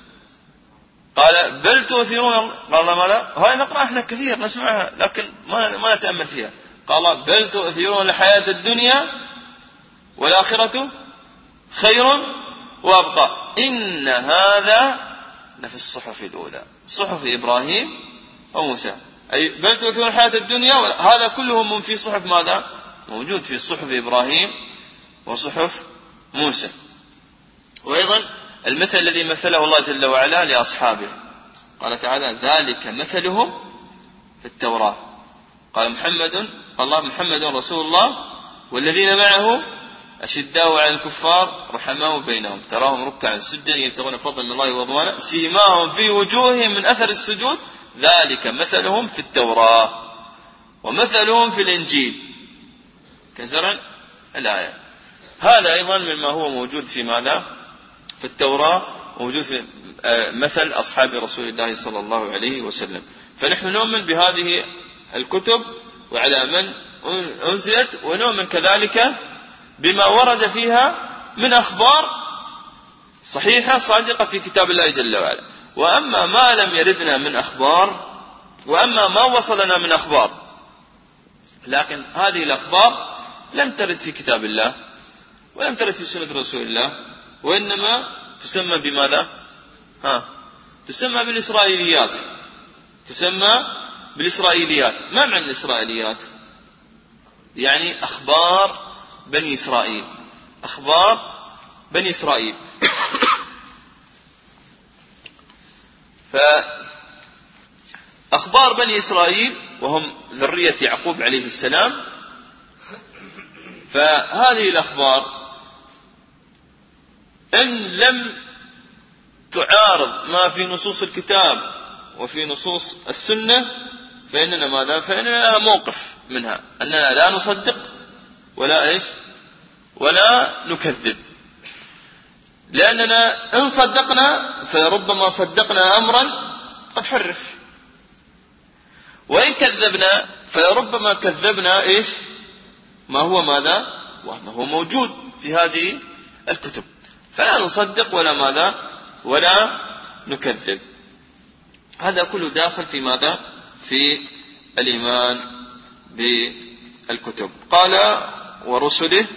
S1: قال بل تؤثرون، قال ما لا، هاي نقرأ احنا كثير نسمعها لكن ما ما نتأمل فيها. قال بل تؤثرون الحياة الدنيا والآخرة خير وأبقى إن هذا لفي الصحف الأولى صحف إبراهيم وموسى. أي بل تؤثرون الحياة الدنيا، هذا كله من في صحف ماذا؟ موجود في صحف إبراهيم وصحف موسى. وأيضا المثل الذي مثله الله جل وعلا لأصحابه، قال تعالى ذلك مثلهم في التوراة. قال محمد الله محمد رسول الله والذين معه أشداء على الكفار رحماء بينهم تراهم ركعا سجدا يبتغون فضلا من الله ورضوانا سيماهم في وجوههم من أثر السجود ذلك مثلهم في التوراة ومثلهم في الإنجيل كزرع الآية. هذا أيضا مما هو موجود في ماذا؟ في التوراة، وموجود في مثل أصحاب رسول الله صلى الله عليه وسلم. فنحن نؤمن بهذه الكتب وعلى من أنزلت، ونؤمن كذلك بما ورد فيها من أخبار صحيحة صادقة في كتاب الله جل وعلا. وأما ما لم يردنا من أخبار، وأما ما وصلنا من أخبار، لكن هذه الأخبار لم ترد في كتاب الله ولم ترد في سنة رسول الله، وإنما تسمى بماذا؟ ها تسمى بالإسرائيليات. تسمى بالإسرائيليات. ما معنى الإسرائيليات؟ يعني أخبار بني إسرائيل، أخبار بني إسرائيل. فأخبار بني إسرائيل وهم ذرية يعقوب عليه السلام، فهذه الأخبار إن لم تعارض ما في نصوص الكتاب وفي نصوص السنة فإننا ماذا؟ فإننا لها موقف منها، أننا لا نصدق ولا إيش ولا نكذب، لأننا إن صدقنا فربما صدقنا أمرا قد حرف، وإن كذبنا فربما كذبنا إيش ما هو ماذا وما هو موجود في هذه الكتب، فلا نصدق ولا ماذا ولا نكذب. هذا كله داخل في ماذا؟ في الإيمان بالكتب. قال ورسله،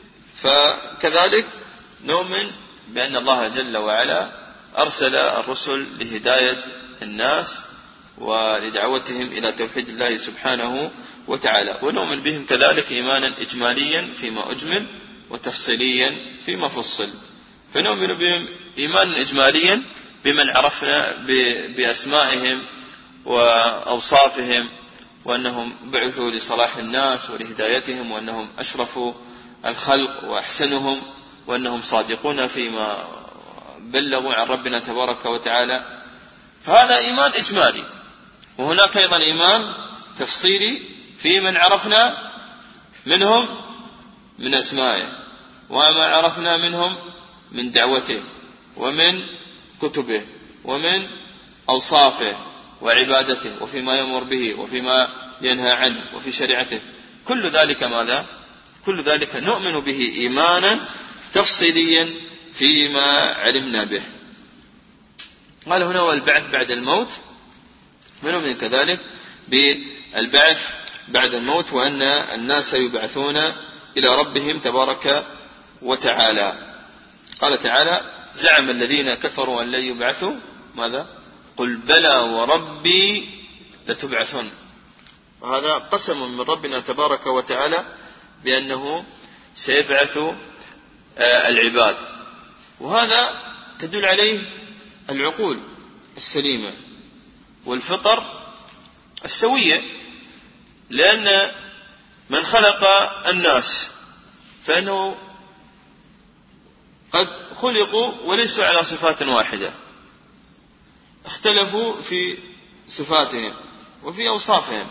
S1: فكذلك نؤمن بأن الله جل وعلا أرسل الرسل لهداية الناس ولدعوتهم إلى توحيد الله سبحانه وتعالى، ونؤمن بهم كذلك إيمانا إجماليا فيما أجمل وتفصيليا فيما فصل. فنؤمن بهم إيمانا إجماليا بمن عرفنا بأسمائهم وأوصافهم، وأنهم بعثوا لصلاح الناس ولهدايتهم، وأنهم أشرفوا الخلق وأحسنهم، وأنهم صادقون فيما بلغوا عن ربنا تبارك وتعالى. فهذا إيمان إجمالي. وهناك أيضا إيمان تفصيلي في من عرفنا منهم من أسمائه، وما عرفنا منهم من دعوته ومن كتبه ومن أوصافه وعبادته وفيما يأمر به وفيما ينهى عنه وفي شريعته. كل ذلك ماذا؟ كل ذلك نؤمن به إيمانا تفصيليا فيما علمنا به. قال هنا والبعث بعد الموت، ونؤمن كذلك بالبعث بعد الموت، وأن الناس يبعثون إلى ربهم تبارك وتعالى. قال تعالى زعم الذين كفروا أن لن يبعثوا، ماذا؟ قل بلى وربي لتبعثن. وهذا قسم من ربنا تبارك وتعالى بأنه سيبعث العباد، وهذا تدل عليه العقول السليمة والفطر السوية، لأن من خلق الناس فإنه قد خلقوا وليسوا على صفات واحدة، اختلفوا في صفاتهم وفي أوصافهم،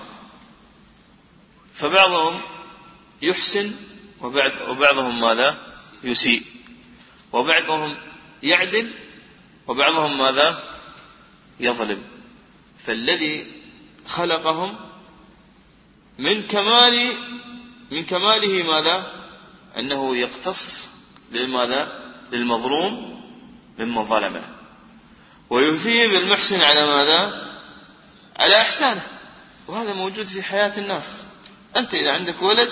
S1: فبعضهم يحسن وبعضهم ماذا؟ يسيء، وبعضهم يعدل وبعضهم ماذا؟ يظلم. فالذي خلقهم من كمال من كماله ماذا؟ أنه يقتص لماذا؟ للمظلوم ممن ظلمه، ويثيب المحسن على ماذا؟ على إحسانه. وهذا موجود في حياة الناس. أنت إذا عندك ولد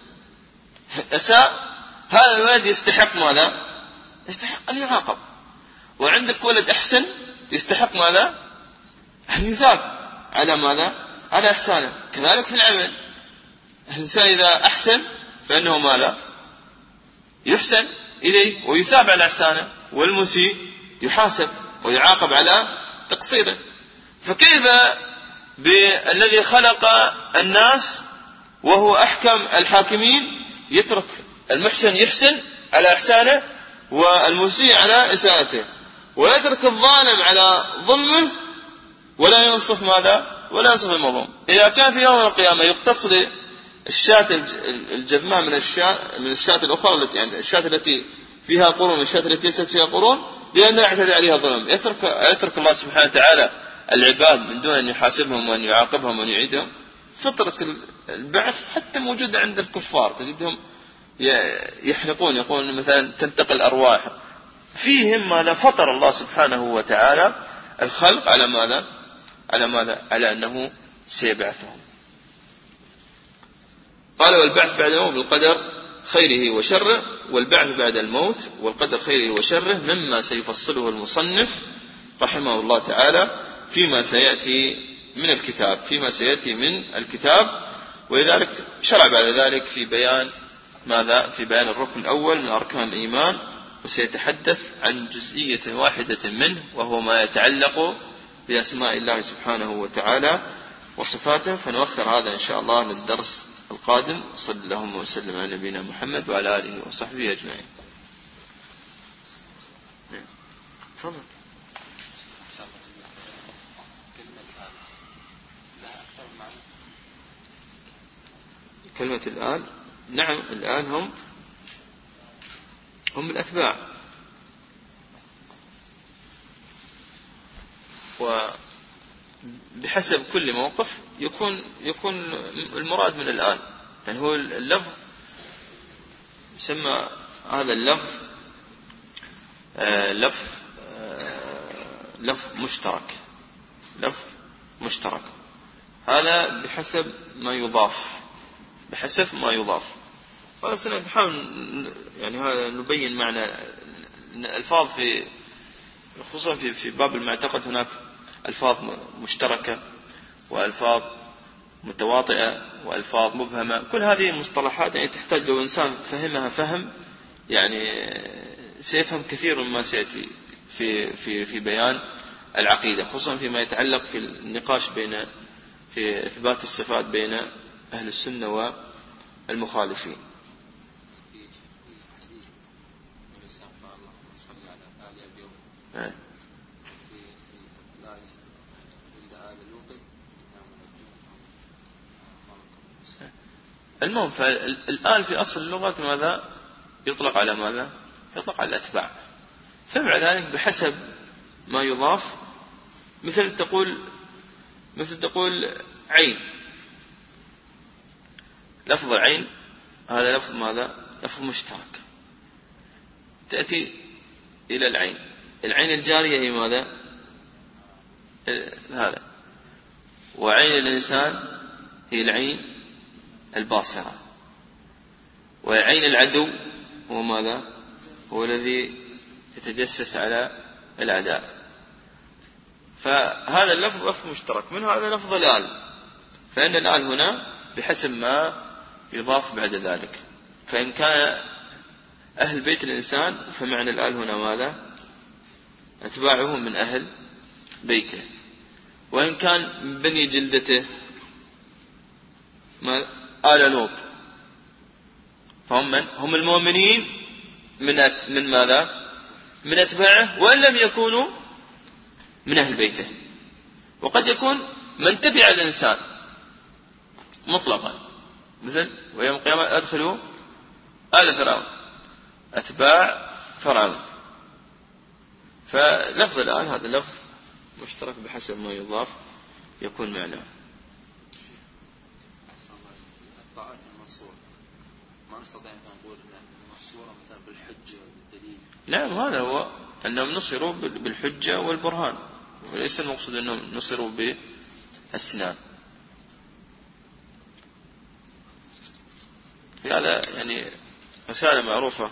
S1: أساء، هذا الولد يستحق ماذا؟ يستحق أن يعاقب. وعندك ولد أحسن يستحق ماذا؟ أن يثاب على ماذا؟ على إحسانه. كذلك في العمل، الإنسان إذا أحسن فإنه ماذا؟ يحسن إليه ويثاب على إحسانه، والمسيء يحاسب ويعاقب على تقصيره. فكيف بالذي خلق الناس وهو أحكم الحاكمين يترك المحسن يحسن على إحسانه والمسيء على إساءته، ويترك الظالم على ظلمه ولا ينصف ماذا؟ ولا ينصف المظلوم. إذا كان في يوم القيامة يقتص الشاة الجذماء من الشاة من الشاة الأخرى التي يعني الشاة التي فيها قرون، الشاة التي ليست فيها قرون، لأنها اعتدى عليها ظلم، يترك يترك الله سبحانه وتعالى العباد من دون أن يحاسبهم وأن يعاقبهم وأن يعيدهم. فطرة البعث حتى موجودة عند الكفار، تجدهم يحلقون، يقولون مثلا تنتقل أرواح فيهم، ماذا؟ فطر الله سبحانه وتعالى الخلق على ماذا؟ على ماذا؟ على أنه سيبعثهم. قال والبعث بعد الموت بالقدر خيره وشره، والبعث بعد الموت والقدر خيره وشره مما سيفصله المصنف رحمه الله تعالى فيما سيأتي من الكتاب فيما سيأتي من الكتاب ولذلك شرع بعد ذلك في بيان ماذا؟ في بيان الركن الأول من أركان الإيمان، وسيتحدث عن جزئية واحدة منه، وهو ما يتعلق بأسماء الله سبحانه وتعالى وصفاته. فنوخر هذا إن شاء الله للدرس القادم. صلى الله وسلم على نبينا محمد وعلى آله وصحبه أجمعين. تفضل. كلمة الآن، نعم الآن هم هم الأتباع، وبحسب كل موقف يكون يكون المراد من الآن. يعني هو اللفظ يسمى هذا اللفظ آه لفظ آه لفظ مشترك، لفظ مشترك. هذا بحسب ما يضاف، بحسب ما يضاف. هذا سنحاول يعني هذا نبين معنى الألفاظ في خصوصا في في باب المعتقد. هناك ألفاظ مشتركة وألفاظ متواطئة وألفاظ مبهمة. كل هذه المصطلحات يعني تحتاج لو إنسان فهمها فهم يعني سيفهم كثير مما سيأتي في في في بيان العقيدة، خصوصا فيما يتعلق في النقاش بين في إثبات الصفات بين أهل السنة والمخالفين. المهم فالآن في أصل اللغة ماذا يطلق على ماذا؟ يطلق على الأتباع. فبعد ذلك بحسب ما يضاف، مثل تقول مثل تقول عين. لفظ العين هذا لفظ ماذا؟ لفظ مشترك. تأتي إلى العين، العين الجارية هي ماذا؟ هذا. وعين الإنسان هي العين الباصرة. وعين العدو هو ماذا؟ هو الذي يتجسس على الأعداء. فهذا اللفظ لفظ مشترك. من هذا لفظ الآل، فإن الآل هنا بحسب ما يضاف بعد ذلك. فإن كان أهل بيت الإنسان فمعنى الآل هنا ماذا؟ أتباعه من أهل بيته. وإن كان من بني جلدته ما آل لوط، فهم من؟ هم المؤمنين من من ماذا؟ من أتباعه، وإن لم يكونوا من أهل بيته. وقد يكون من تبع الإنسان مطلقا، مثل ويوم القيامة أدخلوا آل فرعون، أتباع فرعون. فلفظ الآن هذا لفظ مشترك بحسب ما يضاف يكون معناه.
S2: الطائفة المنصورة ما نستطيع أن نقول المنصورة مثلا بالحجة والدليل.
S1: نعم هذا هو، أنهم نصروا بالحجة والبرهان، وليس المقصود أنهم نصروا بالسنان. في هذا يعني رسالة معروفة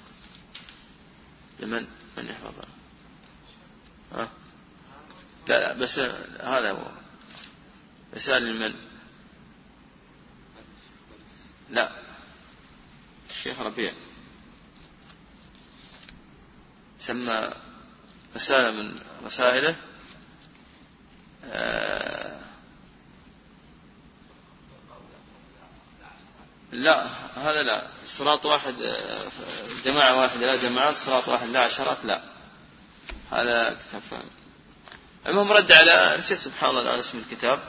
S1: لمن من يحفظها؟ ها؟ لا لا بس هذا هو رسالة لمن؟ لا الشيخ ربيع سمى رسالة من رسائله آه لا هذا لا، صراط واحد جماعة واحدة لا جماعات، صراط واحد لا عشرات لا، هذا كتاب فهم. المهم رد على نسيت سبحان الله الآن اسم الكتاب،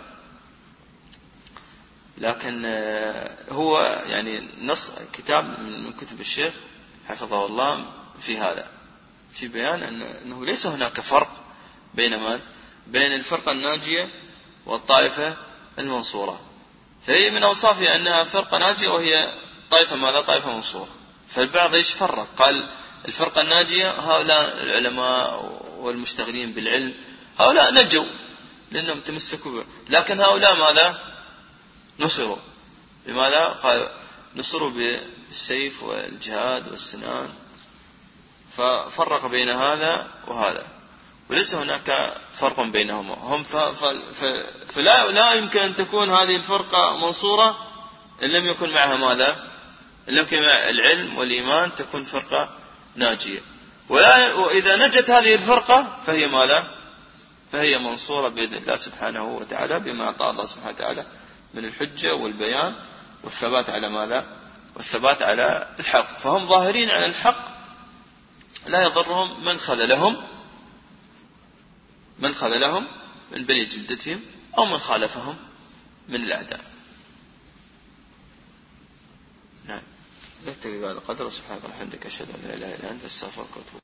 S1: لكن هو يعني نص كتاب من كتب الشيخ حفظه الله في هذا، في بيان أنه ليس هناك فرق بين من بين الفرقة الناجية والطائفة المنصورة. فهي من أوصافها أنها فرقة ناجية وهي طائفة ماذا؟ طائفة منصورة. فالبعض ايش فرق؟ قال الفرقة الناجية هؤلاء العلماء والمشتغلين بالعلم، هؤلاء نجوا لأنهم تمسكوا به، لكن هؤلاء ماذا؟ نصروا. لماذا؟ قال نصروا بالسيف والجهاد والسنان. ففرق بين هذا وهذا، وليس هناك فرق بينهما هم. فلا لا يمكن أن تكون هذه الفرقة منصورة إن لم يكن معها ماذا؟ إن لم يكن معها العلم والإيمان تكون فرقة ناجية. ولا وإذا نجت هذه الفرقة فهي ماذا؟ فهي منصورة بإذن الله سبحانه وتعالى بما أعطى الله سبحانه وتعالى من الحجة والبيان والثبات على ماذا؟ والثبات على الحق. فهم ظاهرين على الحق لا يضرهم من خذلهم من خذلهم من بني جلدتهم أو من خالفهم من الأعداء. نعم. نكتفي بهذا القدر. سبحانك اللهم وبحمدك أشهد أن لا إله إلا أنت أستغفرك وأتوب